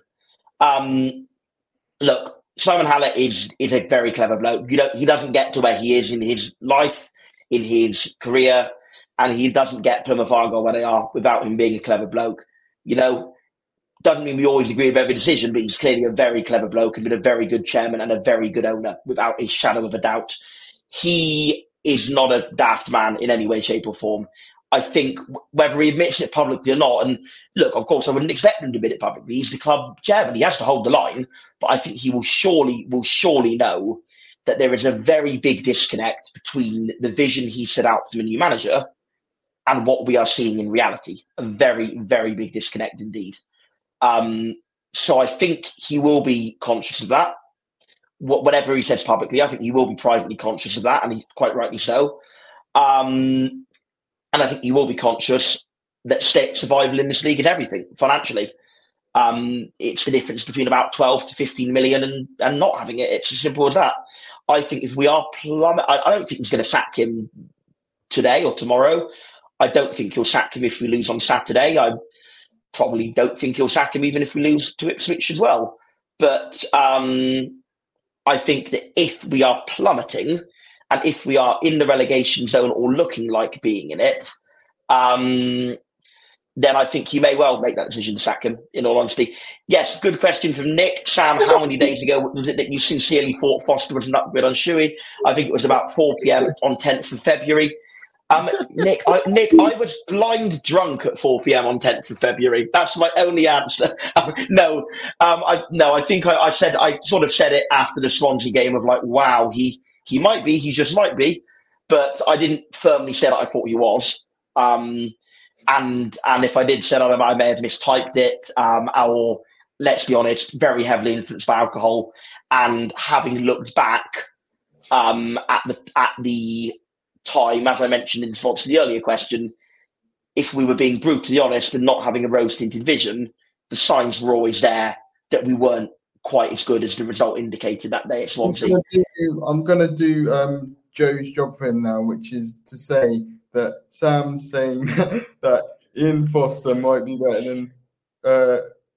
Um, look, Simon Hallett is is a very clever bloke. You know, he doesn't get to where he is in his life, in his career, and he doesn't get Plymouth Argyle where they are without him being a clever bloke. You know, doesn't mean we always agree with every decision, but he's clearly a very clever bloke and been a very good chairman and a very good owner without a shadow of a doubt. He is not a daft man in any way, shape or form. I think whether he admits it publicly or not, and look, of course, I wouldn't expect him to admit it publicly. He's the club chairman. He has to hold the line, but I think he will surely, will surely know that there is a very big disconnect between the vision he set out for the new manager and what we are seeing in reality. A very, very big disconnect indeed. Um, so I think he will be conscious of that. Whatever he says publicly, I think he will be privately conscious of that, and he, quite rightly so. Um, and I think he will be conscious that state survival in this league is everything financially. Um, it's the difference between about twelve to fifteen million and, and not having it. It's as simple as that. I think if we are plummet, I, I don't think he's going to sack him today or tomorrow. I don't think he'll sack him if we lose on Saturday. I probably don't think he'll sack him even if we lose to Ipswich as well. But um, I think that if we are plummeting and if we are in the relegation zone or looking like being in it, um, then I think he may well make that decision to sack him, in all honesty. Yes, good question from Nick. Sam, how many days ago was it that you sincerely thought Foster was an upgrade on Shuey? I think it was about four p.m. on tenth of February. Um, Nick, I, Nick, I was blind drunk at four p.m. on tenth of February. That's my only answer. Um, no, um, I, no, I think I, I said, I sort of said it after the Swansea game of like, wow, he, he might be, he just might be, but I didn't firmly say that I thought he was. Um, and, and if I did say that, I may have mistyped it, um, or let's be honest, very heavily influenced by alcohol. And having looked back, um, at the, at the, time, as I mentioned in response to the earlier question, if we were being brutally honest and not having a rose-tinted vision, the signs were always there that we weren't quite as good as the result indicated that day at Swansea. I'm going to do um, Joe's job for him now, which is to say that Sam's saying that Ian Foster might be better than uh,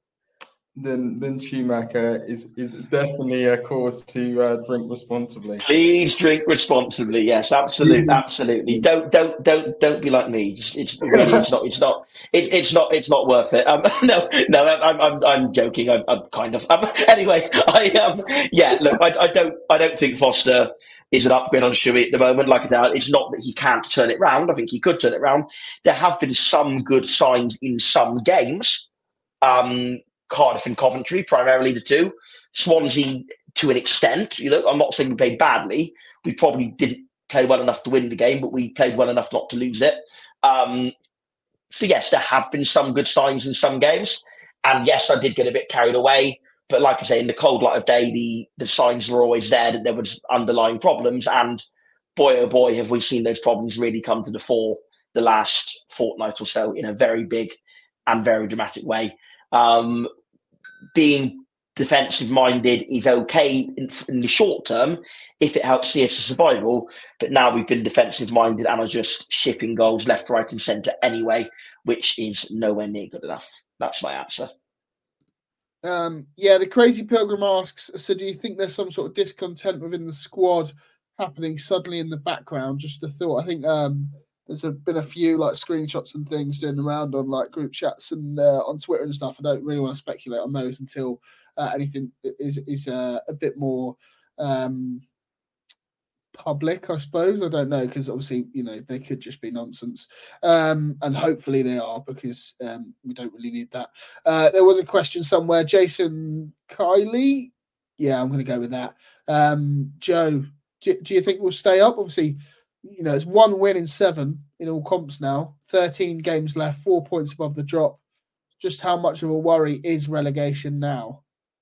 than than Schumacher is is definitely a cause to uh, drink responsibly. Please drink responsibly. Yes, absolutely, absolutely. Don't don't don't don't be like me. It's, it's really it's not it's not it, it's not it's not worth it. Um, no no I'm I'm I'm joking. I'm, I'm kind of um, anyway. I um yeah. Look, I, I don't I don't think Foster is an upgrade on Shuey at the moment. Like I said, it's not that he can't turn it round. I think he could turn it round. There have been some good signs in some games. Um. Cardiff and Coventry, primarily the two. Swansea, to an extent. You know, I'm not saying we played badly. We probably didn't play well enough to win the game, but we played well enough not to lose it. Um, So yes, there have been some good signs in some games, and yes, I did get a bit carried away. But like I say, in the cold light of day, the, the signs were always there that there was underlying problems. And boy, oh boy, have we seen those problems really come to the fore the last fortnight or so in a very big and very dramatic way. Um, being defensive-minded is okay in, in the short term if it helps C S survival. But now we've been defensive-minded and are just shipping goals left, right and centre anyway, which is nowhere near good enough. That's my answer. Um, yeah, the Crazy Pilgrim asks, so do you think there's some sort of discontent within the squad happening suddenly in the background? Just a thought. I think um, there's a, been a few like screenshots and things doing around on like group chats and uh, on Twitter and stuff. I don't really want to speculate on those until uh, anything is is uh, a bit more um, public, I suppose. I don't know, because obviously, you know, they could just be nonsense. Um, and hopefully they are, because um, we don't really need that. Uh, there was a question somewhere. Jason Kiley. Yeah, I'm going to go with that. Um, Joe, do, do you think we'll stay up? Obviously, you know, it's one win in seven in all comps now, thirteen games left, four points above the drop. Just how much of a worry is relegation now?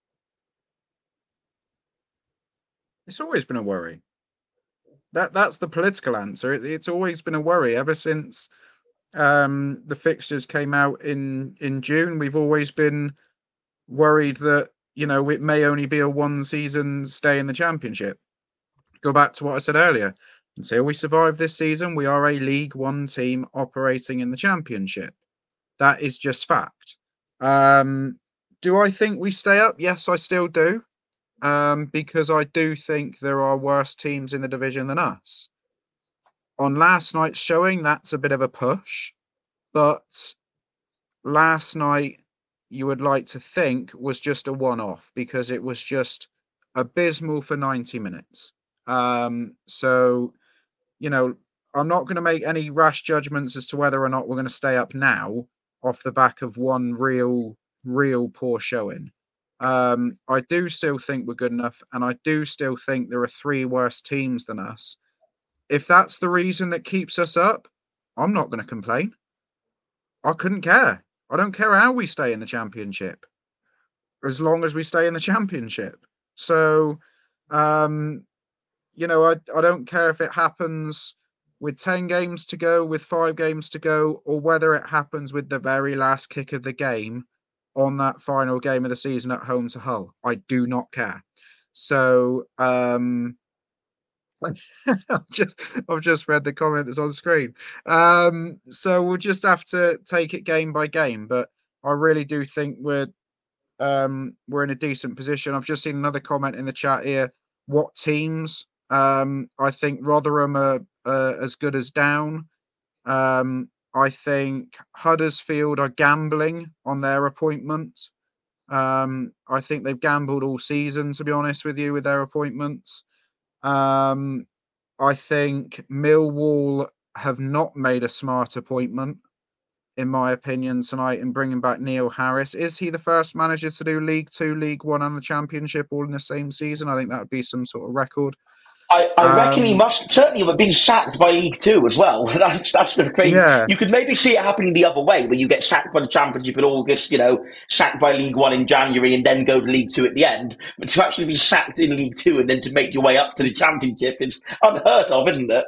It's always been a worry. That that's the political answer. It, it's always been a worry ever since um, the fixtures came out in, in June. We've always been worried that, you know, it may only be a one season stay in the Championship. Go back to what I said earlier. Until we survive this season, we are a League One team operating in the Championship. That is just fact. Um, do I think we stay up? Yes, I still do. Um, because I do think there are worse teams in the division than us. On last night's showing, that's a bit of a push. But last night, you would like to think, was just a one-off because it was just abysmal for ninety minutes. Um, so, you know, I'm not going to make any rash judgments as to whether or not we're going to stay up now off the back of one real, real poor showing. Um, I do still think we're good enough, and I do still think there are three worse teams than us. If that's the reason that keeps us up, I'm not going to complain. I couldn't care. I don't care how we stay in the Championship, as long as we stay in the Championship. So, um, you know, I, I don't care if it happens with ten games to go, with five games to go, or whether it happens with the very last kick of the game on that final game of the season at home to Hull. I do not care. So, um, I've just I've just read the comment that's on screen. Um, so we'll just have to take it game by game. But I really do think we're um, we're in a decent position. I've just seen another comment in the chat here. What teams? Um, I think Rotherham are uh, as good as down. Um, I think Huddersfield are gambling on their appointment. Um, I think they've gambled all season, to be honest with you, with their appointments. Um, I think Millwall have not made a smart appointment, in my opinion, tonight in bringing back Neil Harris. Is he the first manager to do League Two, League One and the Championship all in the same season? I think that would be some sort of record. I, I um, reckon he must certainly have been sacked by League Two as well. That's that's the thing. Yeah. You could maybe see it happening the other way, where you get sacked by the Championship in August, you know, sacked by League One in January, and then go to League Two at the end. But to actually be sacked in League Two and then to make your way up to the Championship is unheard of, isn't it?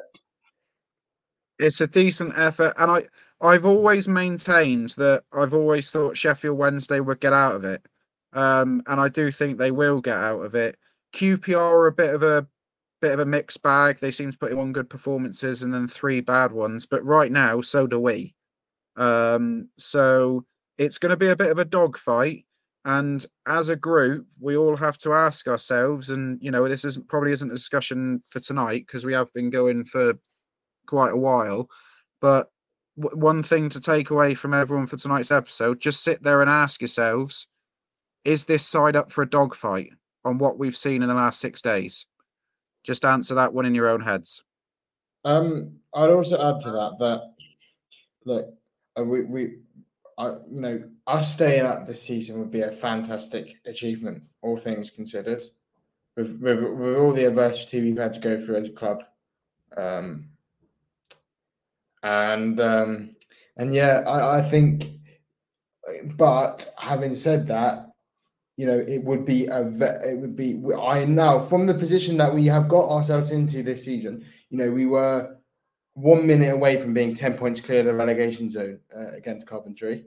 It's a decent effort, and I I've always maintained that I've always thought Sheffield Wednesday would get out of it, um, and I do think they will get out of it. Q P R are a bit of a bit of a mixed bag. They seem to put in one good performances and then three bad ones. But right now, so do we. Um, so it's going to be a bit of a dogfight. And as a group, we all have to ask ourselves, and, you know, this isn't probably isn't a discussion for tonight because we have been going for quite a while. But w- one thing to take away from everyone for tonight's episode, just sit there and ask yourselves, is this side up for a dogfight on what we've seen in the last six days? Just answer that one in your own heads. Um, I'd also add to that that look, uh, we we, I, you know, us staying up this season would be a fantastic achievement, all things considered. With with, with all the adversity we've had to go through as a club, um, and um, And yeah, I, I think, but having said that, you know, it would be a, it would be, I now, from the position that we have got ourselves into this season, you know, we were one minute away from being ten points clear of the relegation zone uh, against Coventry.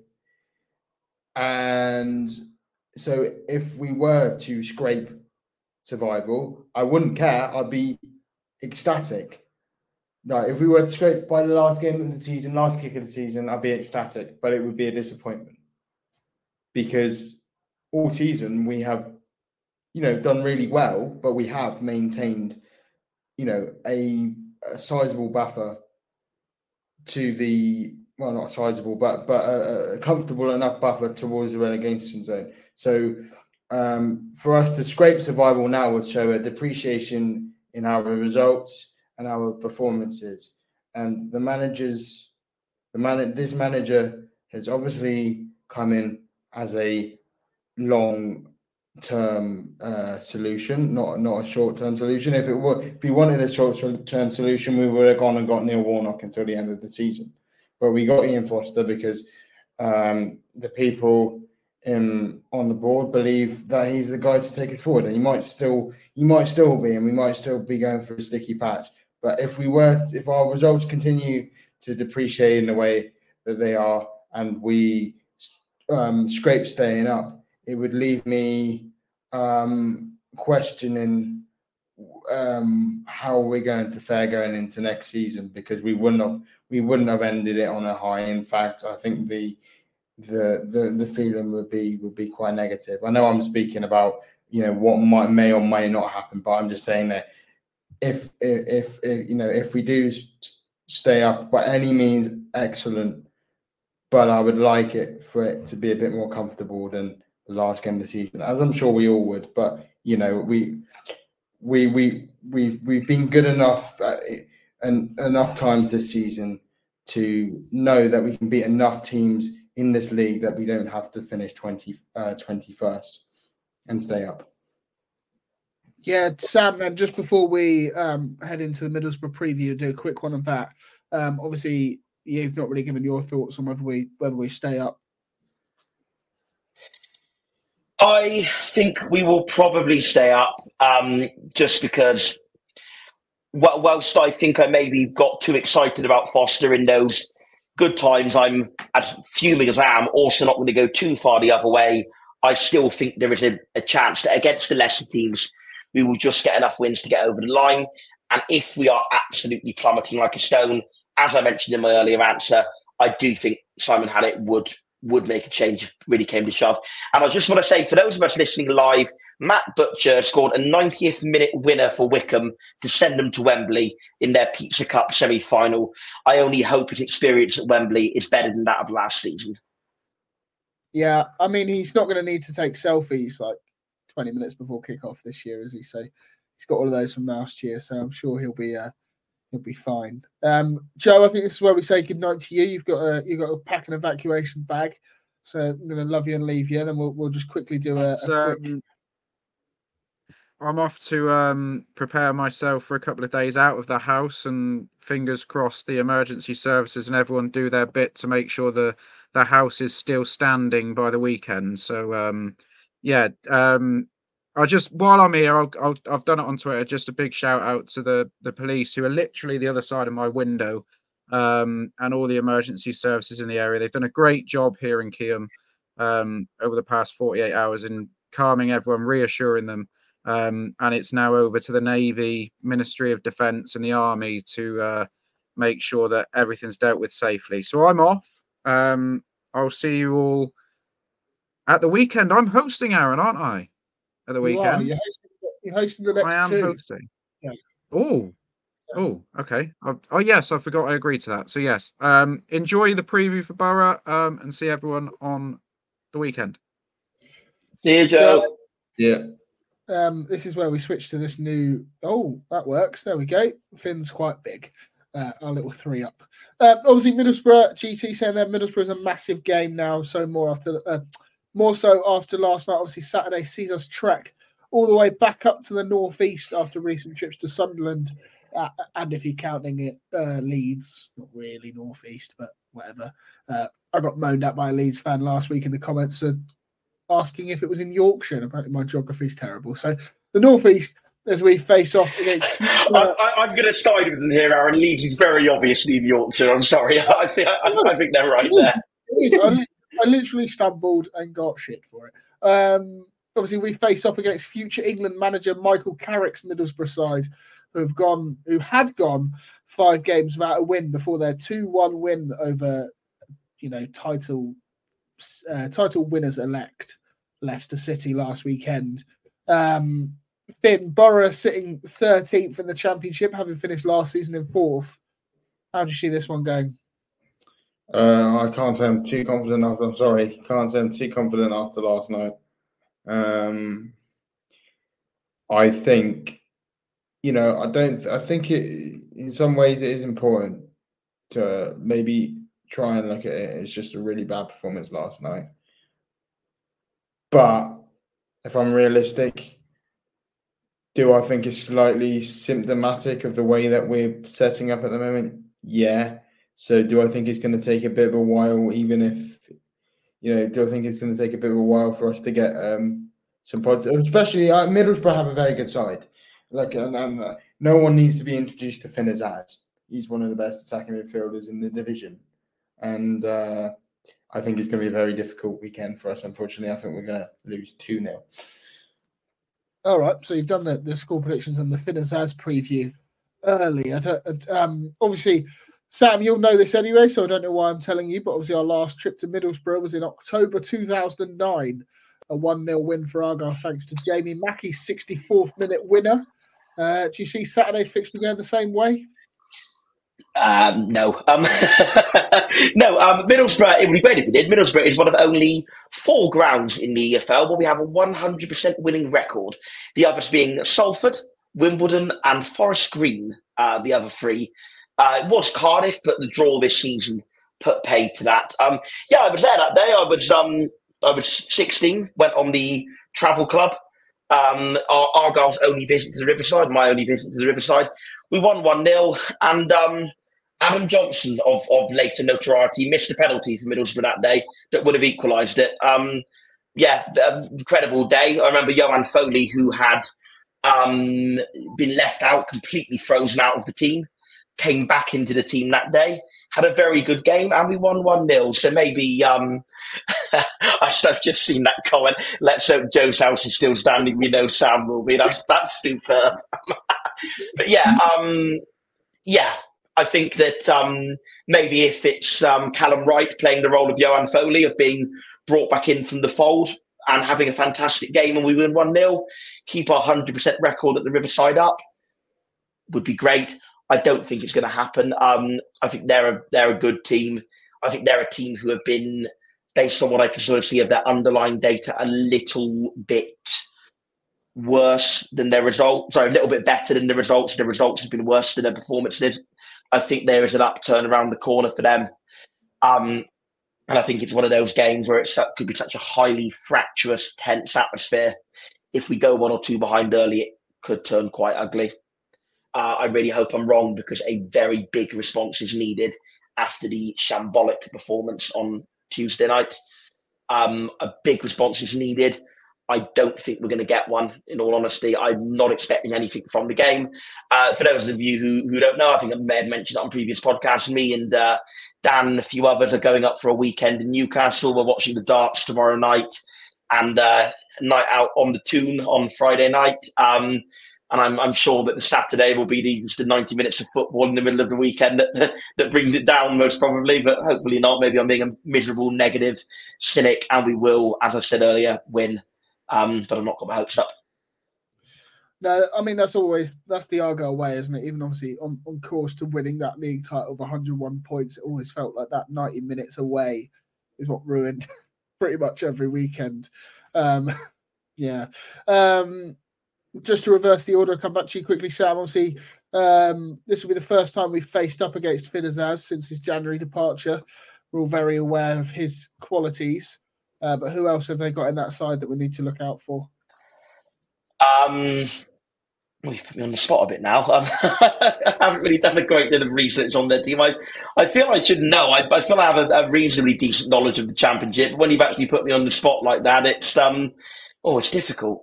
And so if we were to scrape survival, I wouldn't care. I'd be ecstatic. No, if we were to scrape by the last game of the season, last kick of the season, I'd be ecstatic, but it would be a disappointment because all season we have, you know, done really well, but we have maintained, you know, a, a sizable buffer to the, well, not sizable, but but a, a comfortable enough buffer towards the relegation zone. So um, for us to scrape survival now would show a depreciation in our results and our performances. And the managers, the man, this manager has obviously come in as a long-term uh, solution, not not a short-term solution. If it were, if we wanted a short-term solution, we would have gone and got Neil Warnock until the end of the season. But we got Ian Foster because um, the people in, on the board believe that he's the guy to take us forward, and he might still, he might still be, and we might still be going for a sticky patch. But if we were, if our results continue to depreciate in the way that they are, and we um, scrape staying up, it would leave me um, questioning um, how we're going to fare going into next season, because we wouldn't have we wouldn't have ended it on a high. In fact, I think the the the the feeling would be would be quite negative. I know I'm speaking about, you know, what might may or may not happen, but I'm just saying that if if, if you know, if we do stay up by any means, excellent. But I would like it for it to be a bit more comfortable than the last game of the season, as I'm sure we all would. But you know, we we we we we've been good enough uh, and enough times this season to know that we can beat enough teams in this league that we don't have to finish twenty, uh, twenty-first and stay up. Yeah, Sam, then just before we um, head into the Middlesbrough preview, do a quick one of that. Um, obviously, you've not really given your thoughts on whether we whether we stay up. I think we will probably stay up, um, just because, well, whilst I think I maybe got too excited about Foster in those good times, I'm as fuming as I am, also not going to go too far the other way. I still think there is a, a chance that against the lesser teams, we will just get enough wins to get over the line. And if we are absolutely plummeting like a stone, as I mentioned in my earlier answer, I do think Simon Hannett would would make a change if it really came to shove. And I just want to say, for those of us listening live, Matt Butcher scored a ninetieth minute winner for Wycombe to send them to Wembley in their Pizza Cup semi-final. I only hope his experience at Wembley is better than that of last season. Yeah, I mean, he's not going to need to take selfies like twenty minutes before kickoff this year, is he? So he's got all of those from last year, so I'm sure he'll be uh, he'll be fine. Um, Joe, I think this is where we say goodnight to you. You've got a you've got a pack and evacuation bag, so I'm going to love you and leave you. Then we'll we'll just quickly do a, a quick. Um, I'm off to um, prepare myself for a couple of days out of the house, and fingers crossed the emergency services and everyone do their bit to make sure the the house is still standing by the weekend. So um, yeah. Um, I just, while I'm here, I'll, I'll, I've done it on Twitter. Just a big shout out to the, the police who are literally the other side of my window, um, and all the emergency services in the area. They've done a great job here in Keyham um, over the past forty-eight hours in calming everyone, reassuring them. Um, and it's now over to the Navy, Ministry of Defence and the Army to uh, make sure that everything's dealt with safely. So I'm off. Um, I'll see you all at the weekend. I'm hosting, Aaron, aren't I? At the You weekend, are. You're, hosting, you're hosting the next I am two. hosting. Yeah. Oh, oh, okay. Oh, oh, yes, I forgot I agreed to that. So yes, um, enjoy the preview for Borough, um, and see everyone on the weekend. See you, Joe. So, Yeah. Um, this is where we switch to this new. Oh, that works. There we go. Finn's quite big. Uh, our little three up. Uh, obviously, Middlesbrough. G T saying that Middlesbrough is a massive game now. So more after. Uh, More so after last night. Obviously, Saturday sees us trek all the way back up to the northeast after recent trips to Sunderland uh, and if you're counting it, uh, Leeds, not really Northeast, but whatever. Uh, I got moaned at by a Leeds fan last week in the comments for asking if it was in Yorkshire, and apparently my geography is terrible. So the Northeast, as we face off against... Uh, I, I, I'm going to side with them here, Aaron. Leeds is very obviously in Yorkshire. I'm sorry. I think, I, I think they're right there. It is. I, I literally stumbled and got shit for it. Um, obviously, we face off against future England manager Michael Carrick's Middlesbrough side, who have gone, who had gone five games without a win before their two one win over, you know, title uh, title winners elect Leicester City last weekend. Um, Finn, Borough sitting thirteenth in the Championship, having finished last season in fourth. How do you see this one going? Uh, I can't say I'm too confident after. I'm sorry, can't say I'm too confident after last night. Um, I think, you know, I don't. I think it in some ways it is important to maybe try and look at it as just a really bad performance last night. But if I'm realistic, do I think it's slightly symptomatic of the way that we're setting up at the moment? Yeah. So do I think it's going to take a bit of a while, even if, you know, do I think it's going to take a bit of a while for us to get um, some positive, especially uh, Middlesbrough have a very good side. Like, and, and, uh, no one needs to be introduced to Finn Azaz. He's one of the best attacking midfielders in the division. And uh, I think it's going to be a very difficult weekend for us, unfortunately. I think we're going to lose two nil. All right, so you've done the, the score predictions and the Finn Azaz preview earlier. Um, obviously, Sam, you'll know this anyway, so I don't know why I'm telling you, but obviously our last trip to Middlesbrough was in October two thousand nine, a one nil win for Argyle thanks to Jamie Mackey's sixty-fourth minute winner. Uh, do you see Saturday's fixture going the same way? Um, no. Um, no, um, Middlesbrough, it would be great if we did. Middlesbrough is one of only four grounds in the E F L where we have a one hundred percent winning record. The others being Salford, Wimbledon and Forest Green, uh, the other three. Uh, it was Cardiff, but the draw this season put paid to that. Um, yeah, I was there that day. I was um, I was sixteen, went on the travel club. Um, Ar- Argyle's only visit to the Riverside, my only visit to the Riverside. We won one nil, and um, Adam Johnson of, of later notoriety missed a penalty for Middlesbrough that day that would have equalised it. Um, yeah, incredible day. I remember Johan Foley, who had um, been left out, completely frozen out of the team, came back into the team that day, had a very good game, and we won one nil. So maybe um, I've just seen that comment. Let's hope Joe's house is still standing. We know Sam will be. That's that's superb. But yeah, um, yeah, I think that um, maybe if it's um, Callum Wright playing the role of Johan Foley, of being brought back in from the fold and having a fantastic game, and we win one nil, keep our one hundred percent record at the Riverside up, would be great. I don't think it's going to happen. Um, I think they're a, they're a good team. I think they're a team who have been, based on what I can sort of see of their underlying data, a little bit worse than their results. Sorry, a little bit better than the results. The results have been worse than their performances. I think there is an upturn around the corner for them. Um, and I think it's one of those games where it could be such a highly fractious, tense atmosphere. If we go one or two behind early, it could turn quite ugly. Uh, I really hope I'm wrong, because a very big response is needed after the shambolic performance on Tuesday night. Um, a big response is needed. I don't think we're going to get one, in all honesty. I'm not expecting anything from the game. Uh, for those of you who, who don't know, I think I may have mentioned it on previous podcasts, me and uh, Dan and a few others are going up for a weekend in Newcastle. We're watching the darts tomorrow night and uh, night out on the Toon on Friday night. Um, And I'm, I'm sure that the Saturday will be the, the ninety minutes of football in the middle of the weekend that, that brings it down, most probably, but hopefully not. Maybe I'm being a miserable, negative cynic, and we will, as I said earlier, win. Um, but I'm not got my hopes up. No, I mean, that's always, that's the Argyle way, isn't it? Even obviously on, on course to winning that league title of one hundred one points, it always felt like that ninety minutes away is what ruined pretty much every weekend. Um, yeah. Um, Just to reverse the order, I'll come back to you quickly, Sam. Obviously, um, this will be the first time we've faced up against Finn Azaz since his January departure. We're all very aware of his qualities. Uh, but who else have they got in that side that we need to look out for? Um, Well, you've put me on the spot a bit now. Um, I haven't really done a great deal of research on their team. I, I feel I should know. I, I feel I have a, a reasonably decent knowledge of the Championship. But when you've actually put me on the spot like that, it's um, oh, it's difficult.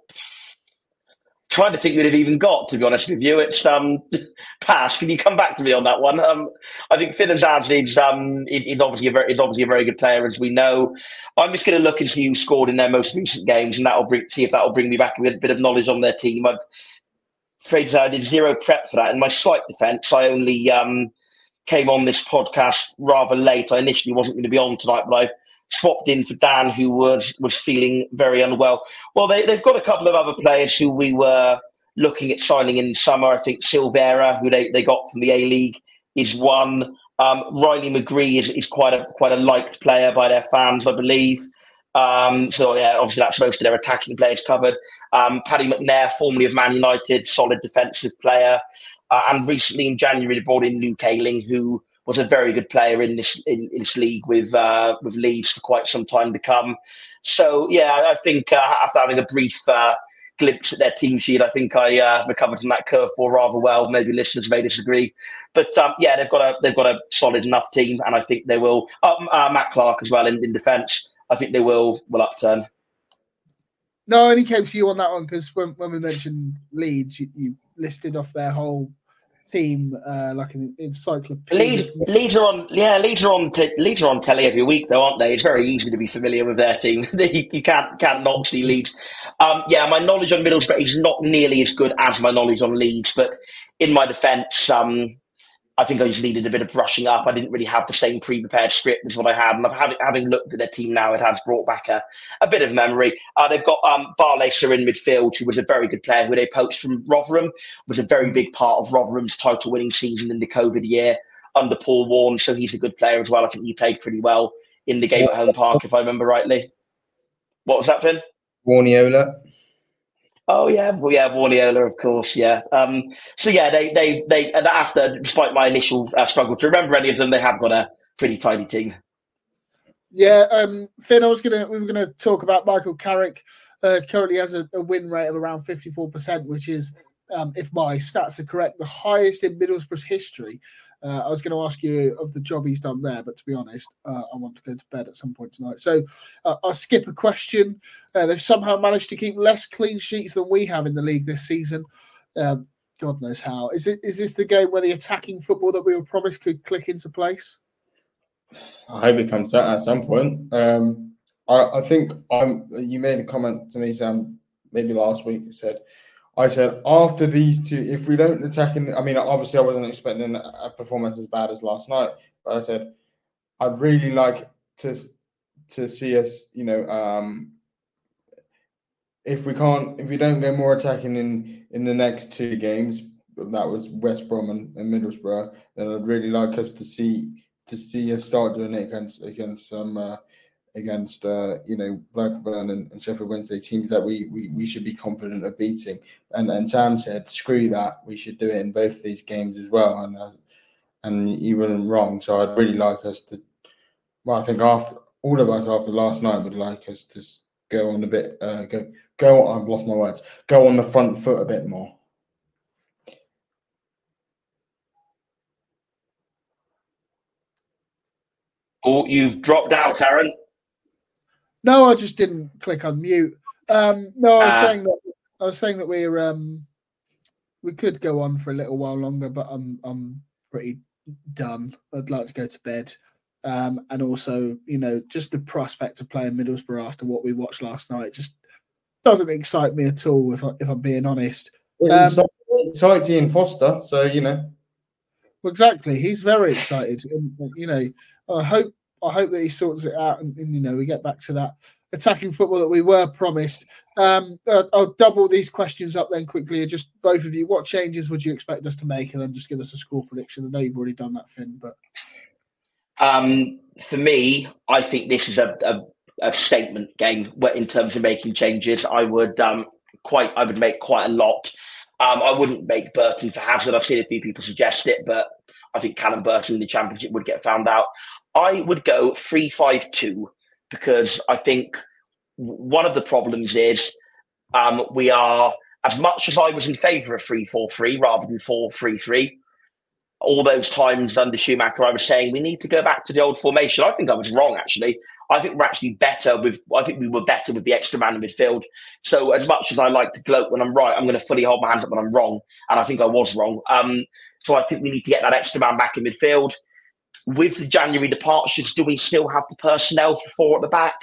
Trying to think you'd have even got, to be honest with you. It's um, pass. Can you come back to me on that one? Um, I think Finn Azazli's um, is obviously a very, is obviously a very good player, as we know. I'm just going to look and see who scored in their most recent games, and that'll bring see if that'll bring me back a bit, bit of knowledge on their team. I've afraid to say I did zero prep for that. In my slight defence, I only um, came on this podcast rather late. I initially wasn't going to be on tonight, but I swapped in for Dan, who was was feeling very unwell. Well, they, they've got a couple of other players who we were looking at signing in the summer. I think Silvera, who they, they got from the A-League, is one. Um, Riley McGree is, is quite a quite a liked player by their fans, I believe. Um, so, yeah, obviously that's most of their attacking players covered. Um, Paddy McNair, formerly of Man United, solid defensive player. Uh, and recently in January, they brought in Luke Ayling, who was a very good player in this in, in this league with uh, with Leeds for quite some time to come. So, yeah, I think uh, after having a brief uh, glimpse at their team sheet, I think I uh, recovered from that curveball rather well. Maybe listeners may disagree. But, um, yeah, they've got a they've got a solid enough team, and I think they will. Uh, uh, Matt Clark as well in, in defence. I think they will will upturn. No, I only came to you on that one because when, when we mentioned Leeds, you, you listed off their whole team uh, like an encyclopedia. Leeds, Leeds are on, yeah, Leeds are on, t- Leeds are on telly every week, though, aren't they? It's very easy to be familiar with their team. you, you can't can't not see Leeds. Um, yeah, my knowledge on Middlesbrough is not nearly as good as my knowledge on Leeds, but in my defence, um, I think I just needed a bit of brushing up. I didn't really have the same pre-prepared script as what I had. And having, having looked at their team now, it has brought back a, a bit of memory. Uh, they've got um, Barlaser in midfield, who was a very good player, who they poached from Rotherham, was a very big part of Rotherham's title-winning season in the COVID year under Paul Warne. So he's a good player as well. I think he played pretty well in the game at Home Park, if I remember rightly. What was that, Finn? Warniola. Oh yeah, well, yeah, Warniola, of course, yeah. Um, so yeah, they they they after, despite my initial uh, struggle to remember any of them, they have got a pretty tidy team. Yeah, um, Finn, I was gonna we were gonna talk about Michael Carrick. Uh, currently has a, a win rate of around fifty-four percent, which is, um, if my stats are correct, the highest in Middlesbrough's history. Uh, I was going to ask you of the job he's done there, but to be honest, uh, I want to go to bed at some point tonight. So uh, I'll skip a question. Uh, they've somehow managed to keep less clean sheets than we have in the league this season. Um, God knows how. Is it? Is this the game where the attacking football that we were promised could click into place? I hope it comes out at some point. Um, I, I think I'm. You made a comment to me, Sam, maybe last week. You said, I said after these two, if we don't attack in, I mean, obviously I wasn't expecting a performance as bad as last night, but I said I'd really like to to see us, you know, um, if we can't, if we don't go more attacking in in the next two games, that was West Brom and, and Middlesbrough, then I'd really like us to see to see us start doing it against against some. Uh, against, uh, you know, Blackburn and, and Sheffield Wednesday, teams that we, we we should be confident of beating. And and Sam said, screw that, we should do it in both these games as well. And uh, and you weren't wrong. So I'd really like us to, well, I think after all of us after last night would like us to go on a bit, uh, go, go on, I've lost my words, go on the front foot a bit more. Oh, you've dropped out, Aaron. No, I just didn't click on mute. Um, no, I was Ah. saying that I was saying that we're um, we could go on for a little while longer, but I'm I'm pretty done. I'd like to go to bed. Um, and also, you know, just the prospect of playing Middlesbrough after what we watched last night just doesn't excite me at all. If I, if I'm being honest, um, Excited Ian Foster, so you know. well, exactly. He's very excited, and you know, I hope. I hope that he sorts it out and, and, you know, we get back to that attacking football that we were promised. Um, uh, I'll double these questions up then quickly. Just both of you, what changes would you expect us to make? And then just give us a score prediction. I know you've already done that, Finn, but... Um, for me, I think this is a, a, a statement game where, in terms of making changes, I would um, quite, I would make quite a lot. Um, I wouldn't make Burton for Hazard. I've seen a few people suggest it, but I think Callum Burton in the Championship would get found out. I would go three five two because I think one of the problems is um, we are as much as I was in favour of three four three rather than four three three, all those times under Schumacher, I was saying we need to go back to the old formation. I think I was wrong, actually. I think we're actually better with, I think we were better with the extra man in midfield. So as much as I like to gloat when I'm right, I'm going to fully hold my hands up when I'm wrong. And I think I was wrong. Um, so I think we need to get that extra man back in midfield. With the January departures, do we still have the personnel for four at the back?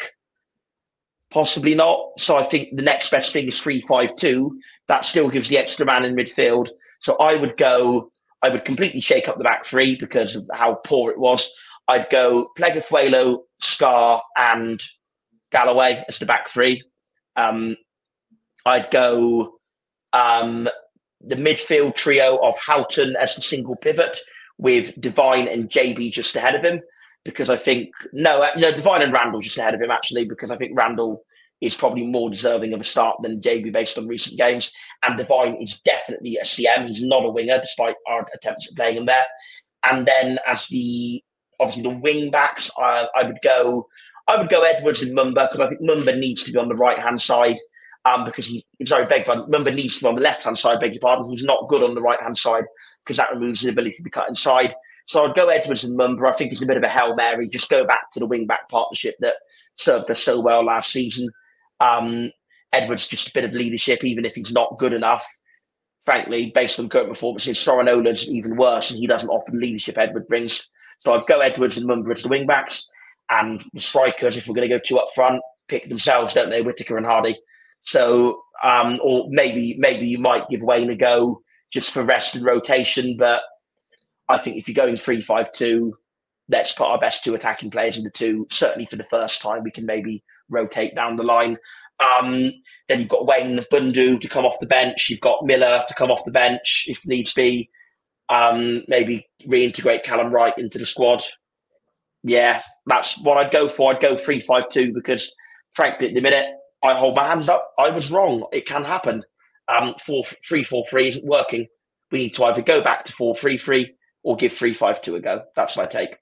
Possibly not. So I think the next best thing is three five two. That still gives the extra man in midfield. So I would go, I would completely shake up the back three because of how poor it was. I'd go Plegafuelo, Scar, and Galloway as the back three. Um, I'd go um, the midfield trio of Houghton as the single pivot with Devine and J B just ahead of him. Because I think, no, no, Devine and Randall just ahead of him, actually, because I think Randall is probably more deserving of a start than J B based on recent games. And Devine is definitely a C M. He's not a winger, despite our attempts at playing him there. And then as the, obviously the wing backs, I, I would go, I would go Edwards and Mumba, because I think Mumba needs to be on the right-hand side, um, because he, sorry, beg pardon, Mumba needs to be on the left-hand side, beg your pardon. He's not good on the right-hand side, because that removes his ability to cut inside. So I'd go Edwards and Mumba. I think it's a bit of a Hail Mary. Just go back to the wing-back partnership that served us so well last season. Um, Edwards, just a bit of leadership, even if he's not good enough. Frankly, based on current performances, Soranola's even worse, and he doesn't offer the leadership Edward brings. So I'd go Edwards and Mumba as the wing-backs. And the strikers, if we're going to go two up front, pick themselves, don't they, Whittaker and Hardy. So, um, or maybe maybe you might give Wayne a go just for rest and rotation, but I think if you're going three five two, let's put our best two attacking players in the two. Certainly for the first time, we can maybe rotate down the line. Um, then you've got Wayne Bundu to come off the bench. You've got Miller to come off the bench if needs be. Um, maybe reintegrate Callum Wright into the squad. Yeah, that's what I'd go for. I'd go three five two because, frankly, at the minute, I hold my hands up. I was wrong. It can happen. Um, three four three isn't working. We need to either go back to four three three or give three five two a go. That's my take.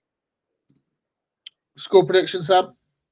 Score prediction, Sam?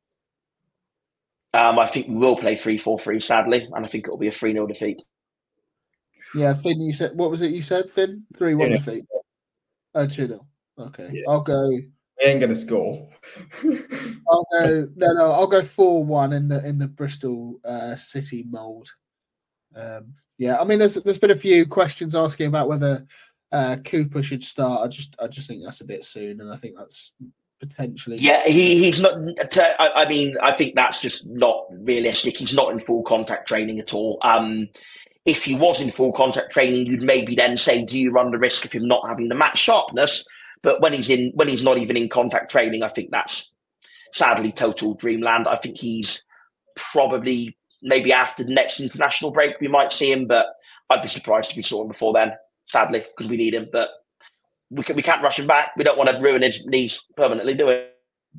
Um, I think we will play three four three, sadly, and I think it will be a three nil defeat. Yeah, Finn, you said, what was it you said, Finn? three one yeah. defeat. Oh, two nil. Okay. Yeah. I'll go. We ain't going to score. I'll go, no, no, I'll go four one in the in the Bristol uh, City mould. Um, yeah, I mean, there's there's been a few questions asking about whether uh, Cooper should start. I just I just think that's a bit soon, and I think that's potentially. Yeah, he he's not. I, I mean, I think that's just not realistic. He's not in full contact training at all. Um, if he was in full contact training, you'd maybe then say, do you run the risk of him not having the match sharpness? But when he's in, when he's not even in contact training, I think that's sadly total dreamland. I think he's probably maybe after the next international break we might see him, but I'd be surprised if we saw him before then. Sadly, because we need him, but we can, we can't rush him back. We don't want to ruin his knees permanently, do we?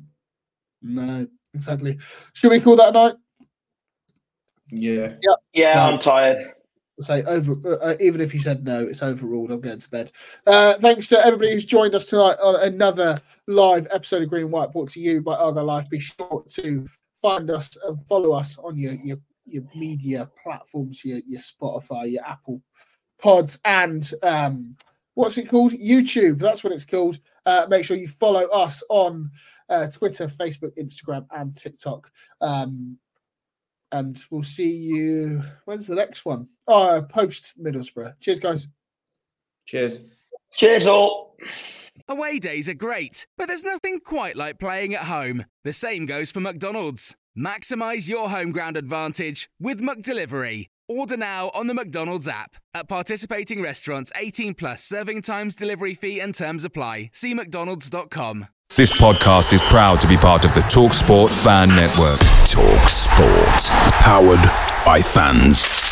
No, exactly. Should we call that a night? Yeah. Yeah. Yeah, no. I'm tired. Say over, uh, even if you said no, it's overruled. I'm going to bed. Uh, thanks to everybody who's joined us tonight on another live episode of Green and White, brought to you by Argo Life. Be sure to find us and follow us on your your, your media platforms, your your Spotify, your Apple Pods, and um, what's it called? YouTube. That's what it's called. Uh, make sure you follow us on uh, Twitter, Facebook, Instagram, and TikTok. Um, And we'll see you. When's the next one? Oh, post Middlesbrough. Cheers, guys. Cheers. Cheers, all. Away days are great, but there's nothing quite like playing at home. The same goes for McDonald's. Maximise your home ground advantage with McDelivery. Order now on the McDonald's app. At participating restaurants, eighteen plus serving times, delivery fee and terms apply. See mcdonalds dot com. This podcast is proud to be part of the TalkSport Fan Network. TalkSport. Powered by fans.